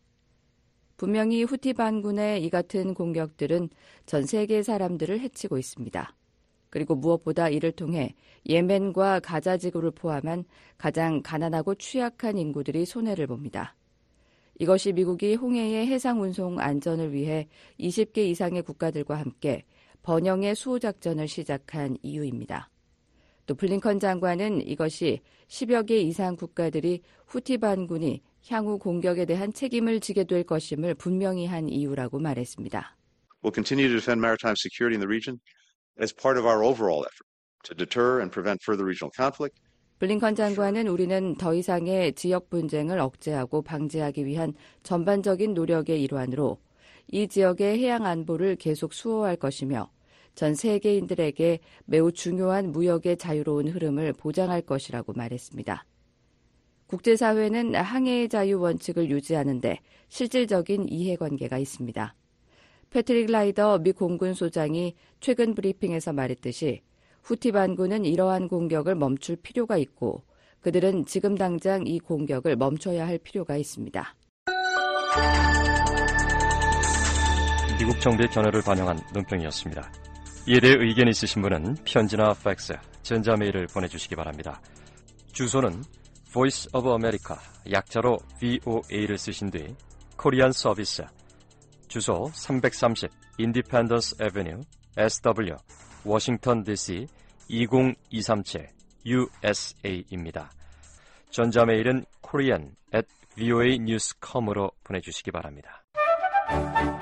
분명히 후티 반군의 이 같은 공격들은 전 세계 사람들을 해치고 있습니다. 그리고 무엇보다 이를 통해 예멘과 가자 지구를 포함한 가장 가난하고 취약한 인구들이 손해를 봅니다. 이것이 미국이 홍해의 해상 운송 안전을 위해 이십 개 이상의 국가들과 함께 번영의 수호작전을 시작한 이유입니다. 또 블링컨 장관은 이것이 십여 개 이상 국가들이 후티 반군이 향후 공격에 대한 책임을 지게 될 것임을 분명히 한 이유라고 말했습니다. We'll continue to defend maritime security in the region as part of our overall effort to deter and prevent further regional conflict. 블링컨 장관은 우리는 더 이상의 지역 분쟁을 억제하고 방지하기 위한 전반적인 노력의 일환으로 이 지역의 해양 안보를 계속 수호할 것이며 전 세계인들에게 매우 중요한 무역의 자유로운 흐름을 보장할 것이라고 말했습니다. 국제사회는 항해의 자유 원칙을 유지하는 데 실질적인 이해관계가 있습니다. 패트릭 라이더 미 공군 소장이 최근 브리핑에서 말했듯이 후티 반군은 이러한 공격을 멈출 필요가 있고 그들은 지금 당장 이 공격을 멈춰야 할 필요가 있습니다. 미국 정부의 견해를 반영한 논평이었습니다. 이에 대해 의견이 있으신 분은 편지나 팩스, 전자메일을 보내주시기 바랍니다. 주소는 Voice of America, 약자로 브이오에이를 쓰신 뒤 코리안 서비스, 주소 삼백삼십 Independence Avenue, 에스더블유 워싱턴 디씨 이공이삼칠 유에스에이입니다. 전자메일은 korean at voanews dot com으로 보내주시기 바랍니다.